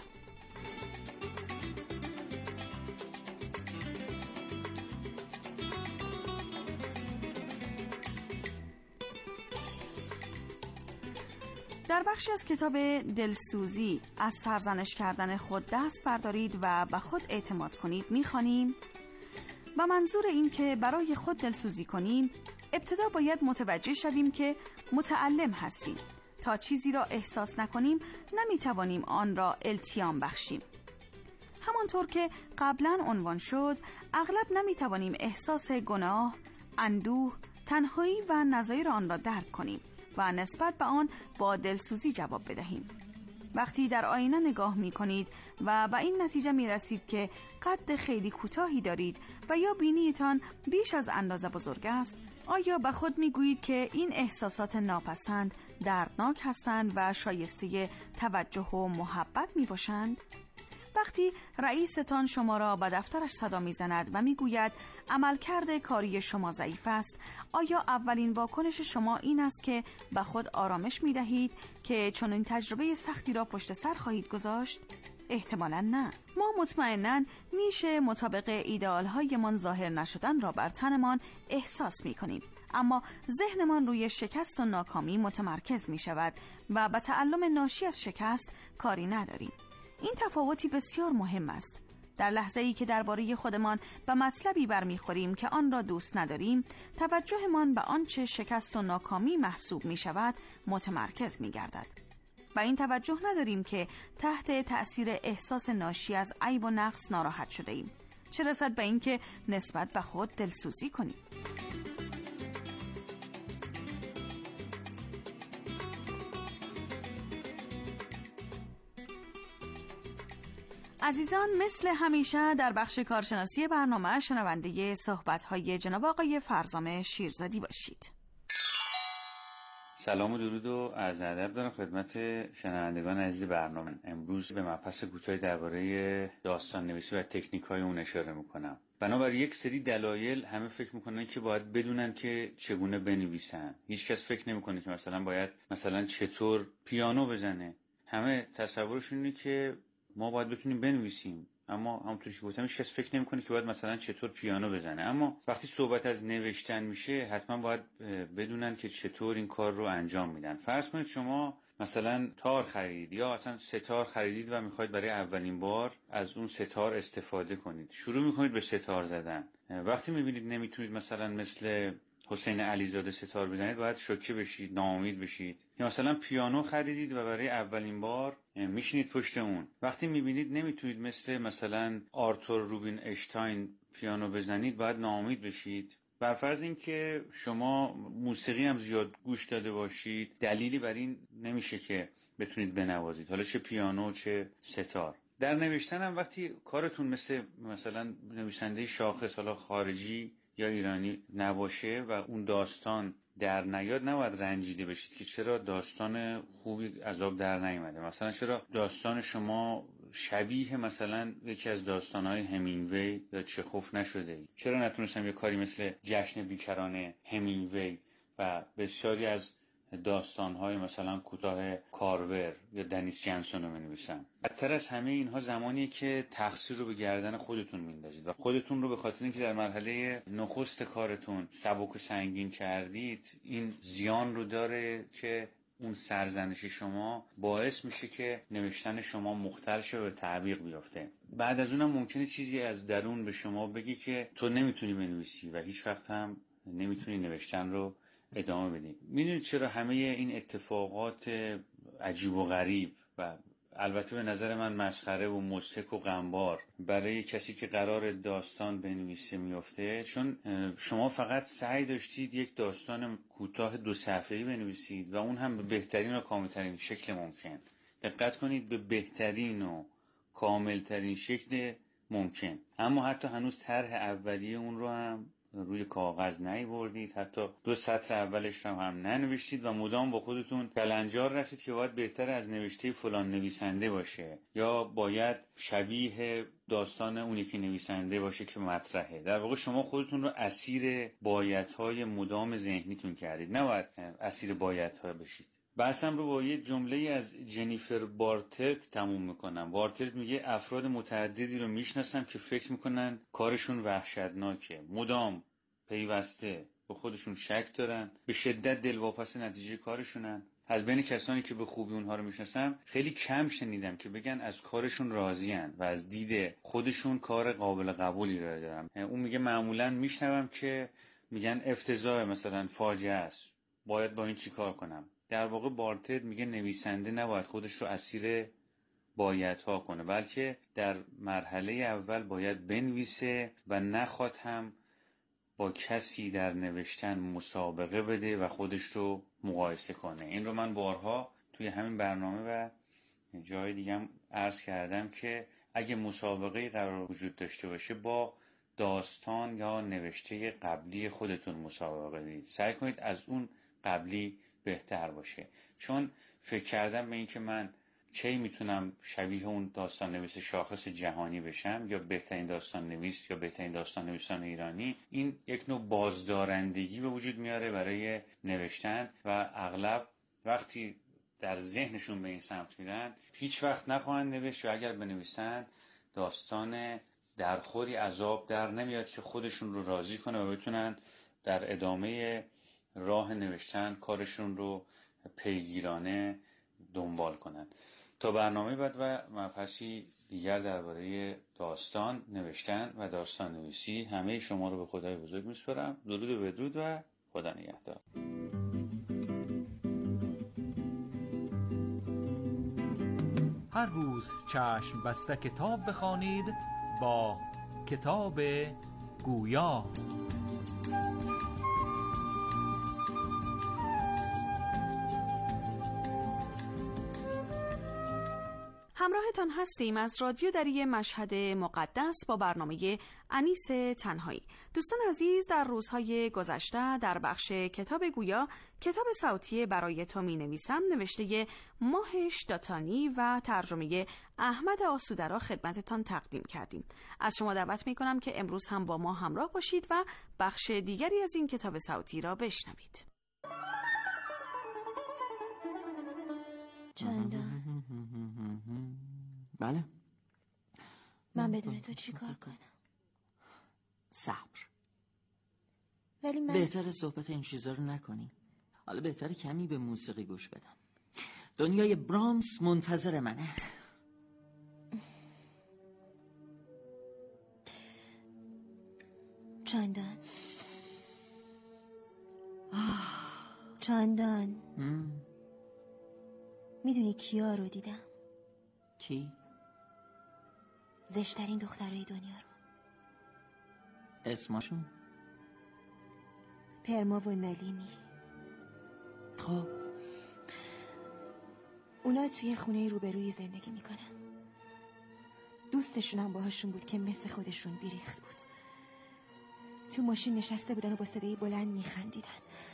در بخشی از کتاب دلسوزی از سرزنش کردن خود دست بردارید و به خود اعتماد کنید می‌خوانیم و منظور این که برای خود دلسوزی کنیم ابتدا باید متوجه شویم که متألم هستیم. تا چیزی را احساس نکنیم نمی‌توانیم آن را التیام بخشیم. همانطور که قبلا عنوان شد، اغلب نمی‌توانیم احساس گناه، اندوه، تنهایی و نظایر آن را درک کنیم و نسبت به آن با دلسوزی جواب بدهیم. وقتی در آینه نگاه می کنید و به این نتیجه می رسید که قد خیلی کوتاهی دارید و یا بینیتان بیش از اندازه بزرگ است، آیا به خود می گویید که این احساسات ناپسند دردناک هستند و شایسته توجه و محبت می باشند؟ وقتی رئیستان شما را به دفترش صدا می‌زند و می‌گوید عملکرد کاری شما ضعیف است، آیا اولین واکنش شما این است که به خود آرامش می‌دهید که چنین تجربه سختی را پشت سر خواهید گذاشت؟ احتمالاً نه. ما مطمئناً نیش مطابق ایدئال‌هایمان ظاهر نشدن را بر تنمان احساس می‌کنیم، اما ذهنمان روی شکست و ناکامی متمرکز می‌شود و به تعلم ناشی از شکست کاری نداریم. این تفاوتی بسیار مهم است. در لحظه‌ای که درباره خودمان به مطلبی برمیخوریم که آن را دوست نداریم، توجهمان به آنچه شکست و ناکامی محسوب می‌شود متمرکز می‌گردد. و این توجه نداریم که تحت تأثیر احساس ناشی از عیب و نقص ناراحت شده ایم، چه رسد به این که نسبت به خود دلسوزی کنیم. عزیزان، مثل همیشه در بخش کارشناسی برنامه شنونده صحبت‌های جناب آقای فرزام شیرزادی باشید. سلام و درود و عرض ادب دارم خدمت شنوندگان عزیز برنامه. امروز به مبحث کوتاهی درباره داستان نویسی و تکنیک‌های اون اشاره می‌کنم. بنابراین یک سری دلایل همه فکر می‌کنن که باید بدونن که چگونه بنویسن. هیچکس فکر نمی‌کنه که باید چطور پیانو بزنه. همه تصورشون اینه که ما باید بتونیم بنویسیم، اما همونطور که گفتم هیچ کس فکر نمی‌کنه که باید چطور پیانو بزنه. اما وقتی صحبت از نوشتن میشه حتما باید بدونن که چطور این کار رو انجام میدن. فرض کنید شما مثلا تار خریدید یا اصلا ستار خریدید و میخواید برای اولین بار از اون ستار استفاده کنید، شروع میکنید به ستار زدن. وقتی میبینید نمیتونید مثلا مثل حسین علیزاده ستار بزنید، باید شوکه بشید، ناامید بشید. یا مثلا پیانو خریدید و برای اولین بار میشینید پشت اون، وقتی میبینید نمیتونید مثلا آرتور روبین اشتاین پیانو بزنید، باید ناامید بشید. برفرض این که شما موسیقی هم زیاد گوش داده باشید، دلیلی بر این نمیشه که بتونید بنوازید، حالا چه پیانو چه ستار. در نوشتن هم وقتی کارتون مثلا نویسنده شاخص، حالا خارجی یا ایرانی نباشه و اون داستان در نیاد، نباید رنجیده بشید که چرا داستان خوبی از آب در نیامده. مثلا چرا داستان شما شبیه مثلا یکی از داستان‌های همینگوی یا چخوف نشده، چرا نتونستم یه کاری مثل جشن بیکران همینگوی و بسیاری از داستان‌های مثلا کوتاه کارور یا دنیس جنسون رو بنویسم. بدتر از همه اینها زمانیه که تقصیر رو به گردن خودتون میندازید و خودتون رو به خاطر اینکه در مرحله نخست کارتون سبک و سنگین کردید، این زیان رو داره که اون سرزنش شما باعث میشه که نوشتن شما مختل شه و به تعویق بیفته. بعد از اونم ممکنه چیزی از درون به شما بگی که تو نمیتونی بنویسی و هیچ وقت هم نمیتونی نوشتن رو ادامه بدی. میدونید چرا همه این اتفاقات عجیب و غریب و البته به نظر من مسخره و مضحک و غمبار برای کسی که قرار داستان بنویسه میفته؟ چون شما فقط سعی داشتید یک داستان کوتاه 2 صفحه‌ای بنویسید و اون هم به بهترین و کاملترین شکل ممکن. دقت کنید، به بهترین و کاملترین شکل ممکن. اما حتی هنوز طرح اولیه اون رو هم روی کاغذ نیاوردید، حتی 2 سطر اولش رو هم ننوشتید و مدام با خودتون کلنجار رفتید که باید بهتر از نوشته فلان نویسنده باشه یا باید شبیه داستان اونی که نویسنده باشه که مطرحه. در واقع شما خودتون رو اسیر بایدهای مدام ذهنیتون کردید، نباید اسیر بایدها بشید. بحثم رو با یه جمله از جنیفر بارتلت تموم میکنم. بارتلت میگه افراد متعددی رو میشناسم که فکر میکنن کارشون وحشتناکه، مدام پیوسته به خودشون شک دارن، به شدت دلواپس نتیجه کارشونن. از بین کسانی که به خوبی اونها رو میشناسم خیلی کم شنیدم که بگن از کارشون راضین و از دید خودشون کار قابل قبولی رو دارن. اون میگه معمولا میشنوم که میگن افتضاح، مثلا فاجعه است، باید با این چیکار کنم. در واقع بارتلت میگه نویسنده نباید خودش رو اسیر بایدها کنه، بلکه در مرحله اول باید بنویسه و نخواد هم با کسی در نوشتن مسابقه بده و خودش رو مقایسه کنه. این رو من بارها توی همین برنامه و جای دیگه هم عرض کردم که اگه مسابقه قرار وجود داشته باشه، با داستان یا نوشته قبلی خودتون مسابقه بدید. سعی کنید از اون قبلی بهتر باشه. چون فکر کردم به این که من چه میتونم شبیه اون داستان نویس شاخص جهانی بشم یا بهترین داستان نویس یا بهترین داستان نویسان ایرانی، این یک نوع بازدارندگی به وجود میاره برای نوشتن و اغلب وقتی در ذهنشون به این سمت میرن هیچ وقت نخواهند نوشت و اگر بنویسن داستان درخوری عذاب در نمیاد که خودشون رو راضی کنه و بتونن در ادامه راه نوشتن کارشون رو پیگیرانه دنبال کنن. تا برنامه بعد و مبحثی دیگر درباره داستان نوشتن و داستان نویسی، همه شما رو به خدای بزرگ میسپارم. درود و بدرود و خدا نگهدار. هر روز چشم بسته کتاب بخوانید با کتاب گویا. همراهتان هستیم از رادیو دری مشهد مقدس با برنامه انیس تنهایی. دوستان عزیز، در روزهای گذشته در بخش کتاب گویا، کتاب صوتی برای تو می نویسم نوشته ماهش داتانی و ترجمه احمد آسوده را خدمتتان تقدیم کردیم. از شما دعوت می کنم که امروز هم با ما همراه باشید و بخش دیگری از این کتاب صوتی را بشنوید. چنده؟ بله. من بدون تو چی کار کنم؟ صبر. ولی من بهتره صحبت این چیزا رو نکنی. حالا بهتره کمی به موسیقی گوش بدم. دنیای برامس منتظر منه. چاندان میدونی کیا رو دیدم؟ کی؟ زشترین دخترای دنیا رو. اسمشون؟ پرما و نالینی. خب اونا توی خونه روبروی زندگی میکنن. دوستشونم باهاشون بود که مثل خودشون بیریخت بود. تو ماشین نشسته بودن و با صدای بلند میخندیدن.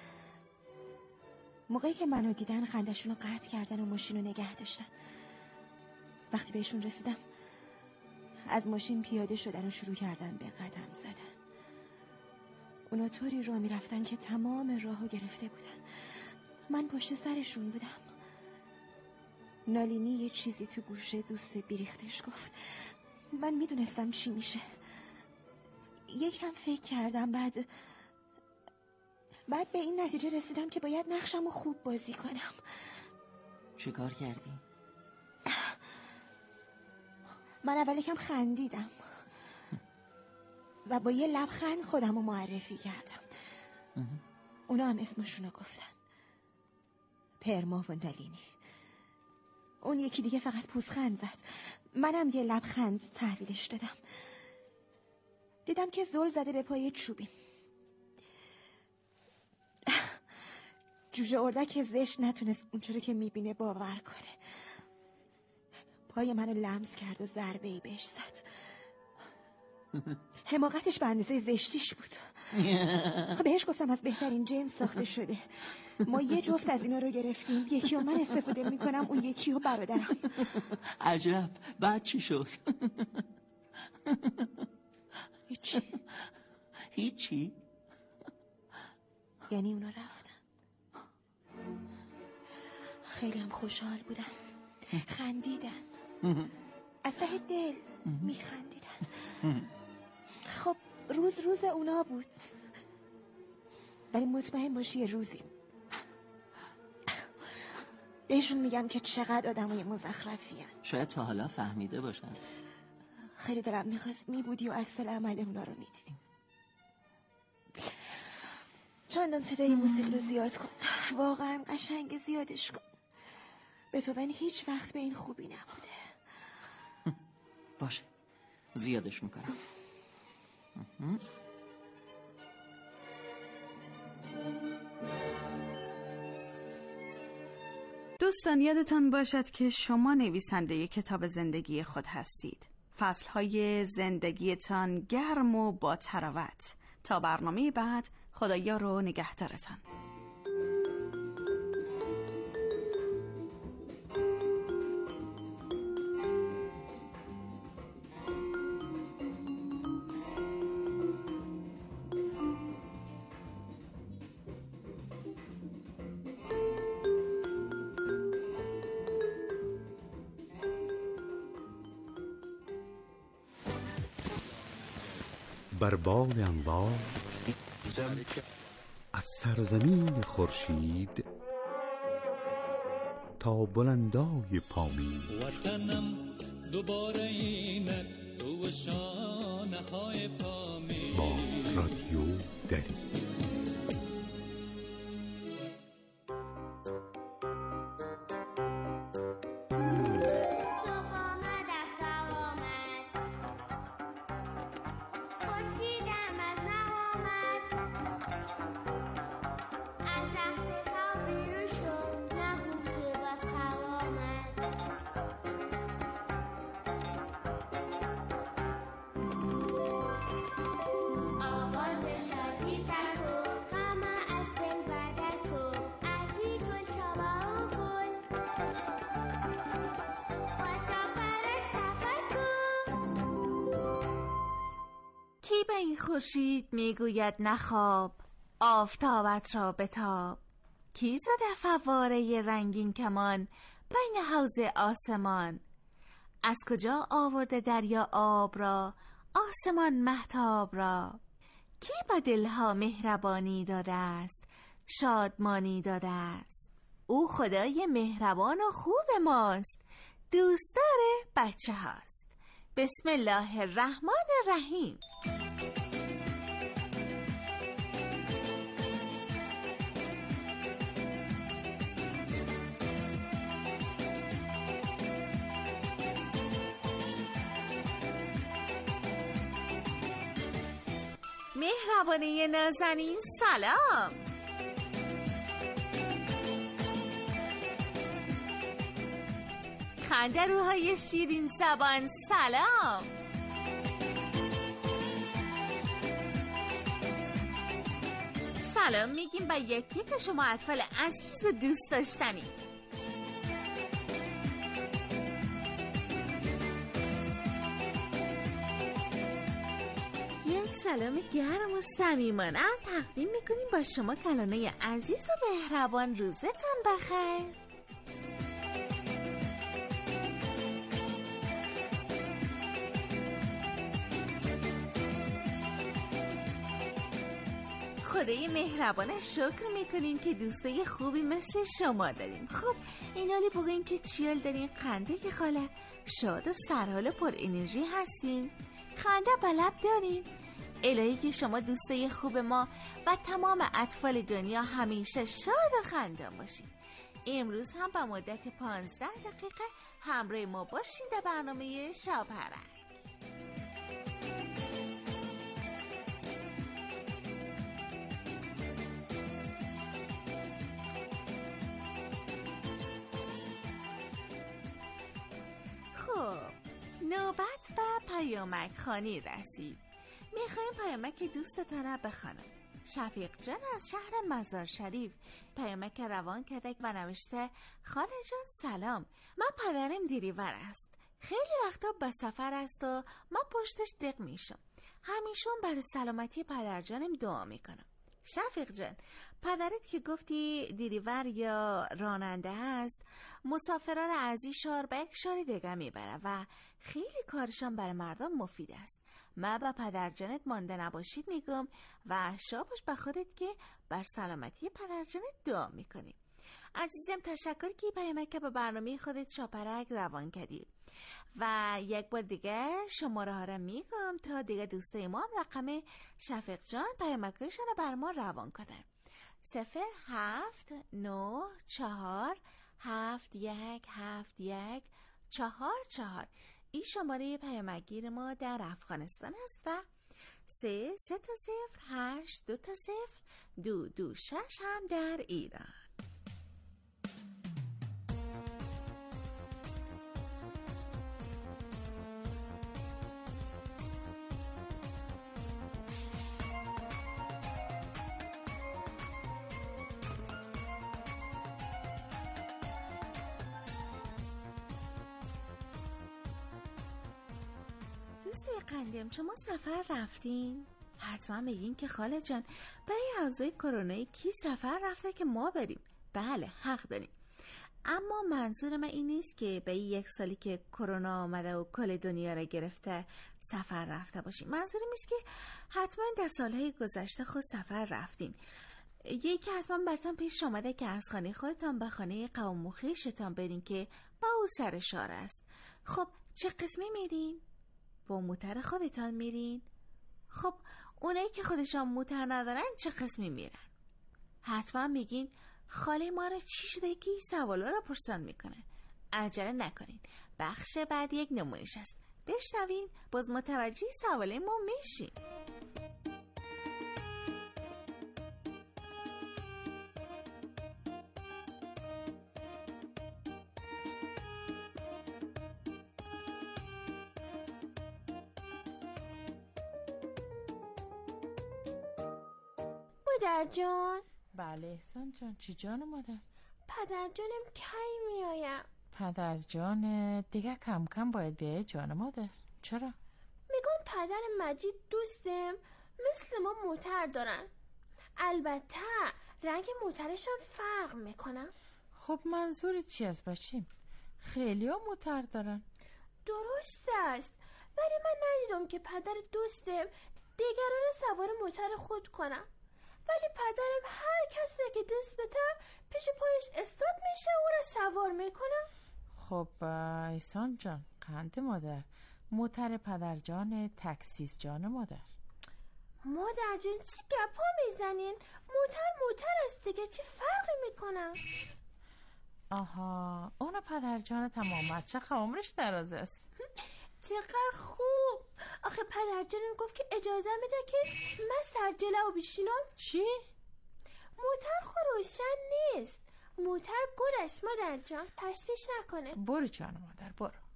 موقعی که منو دیدن خندشون رو قطع کردن و ماشین رو نگه داشتن. وقتی بهشون رسیدم از ماشین پیاده شدن و شروع کردن به قدم زدن. اونا طوری راه میرفتن که تمام راهو گرفته بودن. من پشت سرشون بودم. نالینی یه چیزی تو گوشه دوست بیریختش گفت. من میدونستم چی میشه. یکم فکر کردم، بعد به این نتیجه رسیدم که باید نقشم رو خوب بازی کنم. چه کار کردی؟ من اول یکم خندیدم و با یه لبخند خودم رو معرفی کردم. اونا هم اسمشون رو گفتن، پرما و نالینی. اون یکی دیگه فقط پوزخند زد. منم یه لبخند تحویلش دادم. دیدم که زل زده به پای چوبیم. جوجه اردک زشت نتونست اونجوری که میبینه باور کنه. پای منو لمس کرد و ضربه‌ای بهش زد. حماقتش به اندازه زشتیش بود. بهش گفتم از بهترین جنس ساخته شده. ما یه جفت از اینا رو گرفتیم. یکی رو من استفاده میکنم، اون یکی رو برادرم. عجب. بعد چی شد؟ هیچی؟ یعنی اونا رفتن. خیلی هم خوشحال بودن. خندیدن. از ته دل میخندیدن. خب روز اونا بود. ولی مطمئن باشی یه روزی بهشون میگم که چقدر آدمای مزخرفی هن. شاید تا حالا فهمیده باشن. خیلی دلم میخواست میبودی و عکس العمل اونا رو میدیدیم. چندان صدای موسیقی رو زیاد کن. واقعا قشنگ، زیادش کن. بتوون هیچ وقت به این خوبی نبوده. باشه، زیادش میکنم. دوستان یادتان باشد که شما نویسنده کتاب زندگی خود هستید. فصلهای زندگیتان گرم و با تراوت. تا برنامه بعد، خدایا رو نگهدارتان. بر بال انوار از سرزمین خورشید تا بلندای پامین. وطنم دوباره اینک تو شانه های پامین. با رادیو دری. کی به این خورشید میگوید نخواب، آفتابت را بتاب؟ کی زده فواره رنگین کمان بین حوض آسمان؟ از کجا آورده دریا آب را، آسمان مهتاب را؟ کی به دلها مهربانی داده است، شادمانی داده است؟ او خدای مهربان و خوب ماست، دوستدار بچه هاست. بسم الله الرحمن الرحیم. مهربانه نازنین سلام. خندروهای شیرین زبان سلام. سلام میگیم به یکی که شما اطفال عزیز و دوست داشتنی. سلام گرم و صمیمانه تقدیم میکنیم با شما کلانه عزیز و مهربان. روزتون بخیر. خدای مهربان شکر میکنیم که دوستای خوبی مثل شما داریم. خب این حالی بگوین که چیال دارین؟ خنده که خاله شاد و سرحال و پر انرژی هستین؟ خنده بلب دارین؟ الهی که شما دوستای خوب ما و تمام اطفال دنیا همیشه شاد و خندان باشید. امروز هم به مدت 15 دقیقه همراه ما باشین در برنامه شاپرک. خب نوبت به پیامک خوانی رسید. میخوایم پیامک دوستتان را بخوانم. شفیق جان از شهر مزار شریف پیامک روان کرده و نوشته: خاله جان سلام، من پدرم دیریور است، خیلی وقتا به سفر است و من پشتش دق میشم. همیشون برای سلامتی پدر جانم دعا میکنم. شفیق جان، پدرت که گفتی دیریور یا راننده است، مسافران از این شهر به یک شهر دیگه میبره و خیلی کارشان برای مردم مفید است. من با پدر جانت مانده نباشید میگم و شاباش به خودت که بر سلامتی پدر جانت دعا میکنی. عزیزم تشکر که پیامک به برنامه خودت شاپرک روان کردی و یک بار دیگه شماره ها را میگم تا دیگه دوستای ما هم رقم شفیق جان پیامکشون رو بر ما روان کنن. 079471714 این شماره پیامگیر ما در افغانستان است و 3-8-2-0-226 هم در ایران. دوستای قندم، شما سفر رفتین؟ حتما بگین که خاله جان به این اوضاع کرونایی کی سفر رفته که ما بریم؟ بله حق داریم، اما منظور من این نیست که به این 1 سالی که کرونا آمده و کل دنیا را گرفته سفر رفته باشین. منظورم نیست که حتما در سالهای گذشته خود سفر رفتین. یکی حتما براتون پیش آمده که از خانه خودتان به خانه قوم و خویشتان برین که با او سر شار است. خب چه قسمی میرین؟ با موتر خودتان میرین؟ خب اونایی که خودشان موتر ندارن چه قسمی میرن؟ حتما میگین خاله ما را چی شده که این سوالا را پرسان میکنه. عجله نکنین، بخش بعد یک نمایش است، بشنوین باز متوجه سوال ما میشین. مادر جان. بله احسان جان. چی جان مادر؟ پدر جانم کی میایم؟ پدر جان دیگه کم کم باید بیای جان مادر. چرا؟ میگن پدر مجید دوستم مثل ما موتر دارن، البته رنگ موترشون فرق میکنن. خب منظورت چی از بچیم؟ خیلی ها موتر دارن. درست است، ولی من ندیدم که پدر دوستم دیگران سوار موتر خود کنن. ولی پدرم هر کسی که دست بده پیش پایش استاد میشه و را سوار میکنه. خب ایسان جان، قند مادر، موتر پدر جان، تکسیس جان مادر. مادر جان چی گپا میزنین؟ موتر است دیگه، چی فرقی میکنه؟ آها، اون پدر جان تمامت، چه عمرش دراز است. چقدر خوب. آخه پدر جانم گفت که اجازه میده که من سر جلو بشینم. چی؟ موتر خو روشن نیست، موتر گل است مادر جان، تشویش نکنه. برو جان مادر برو.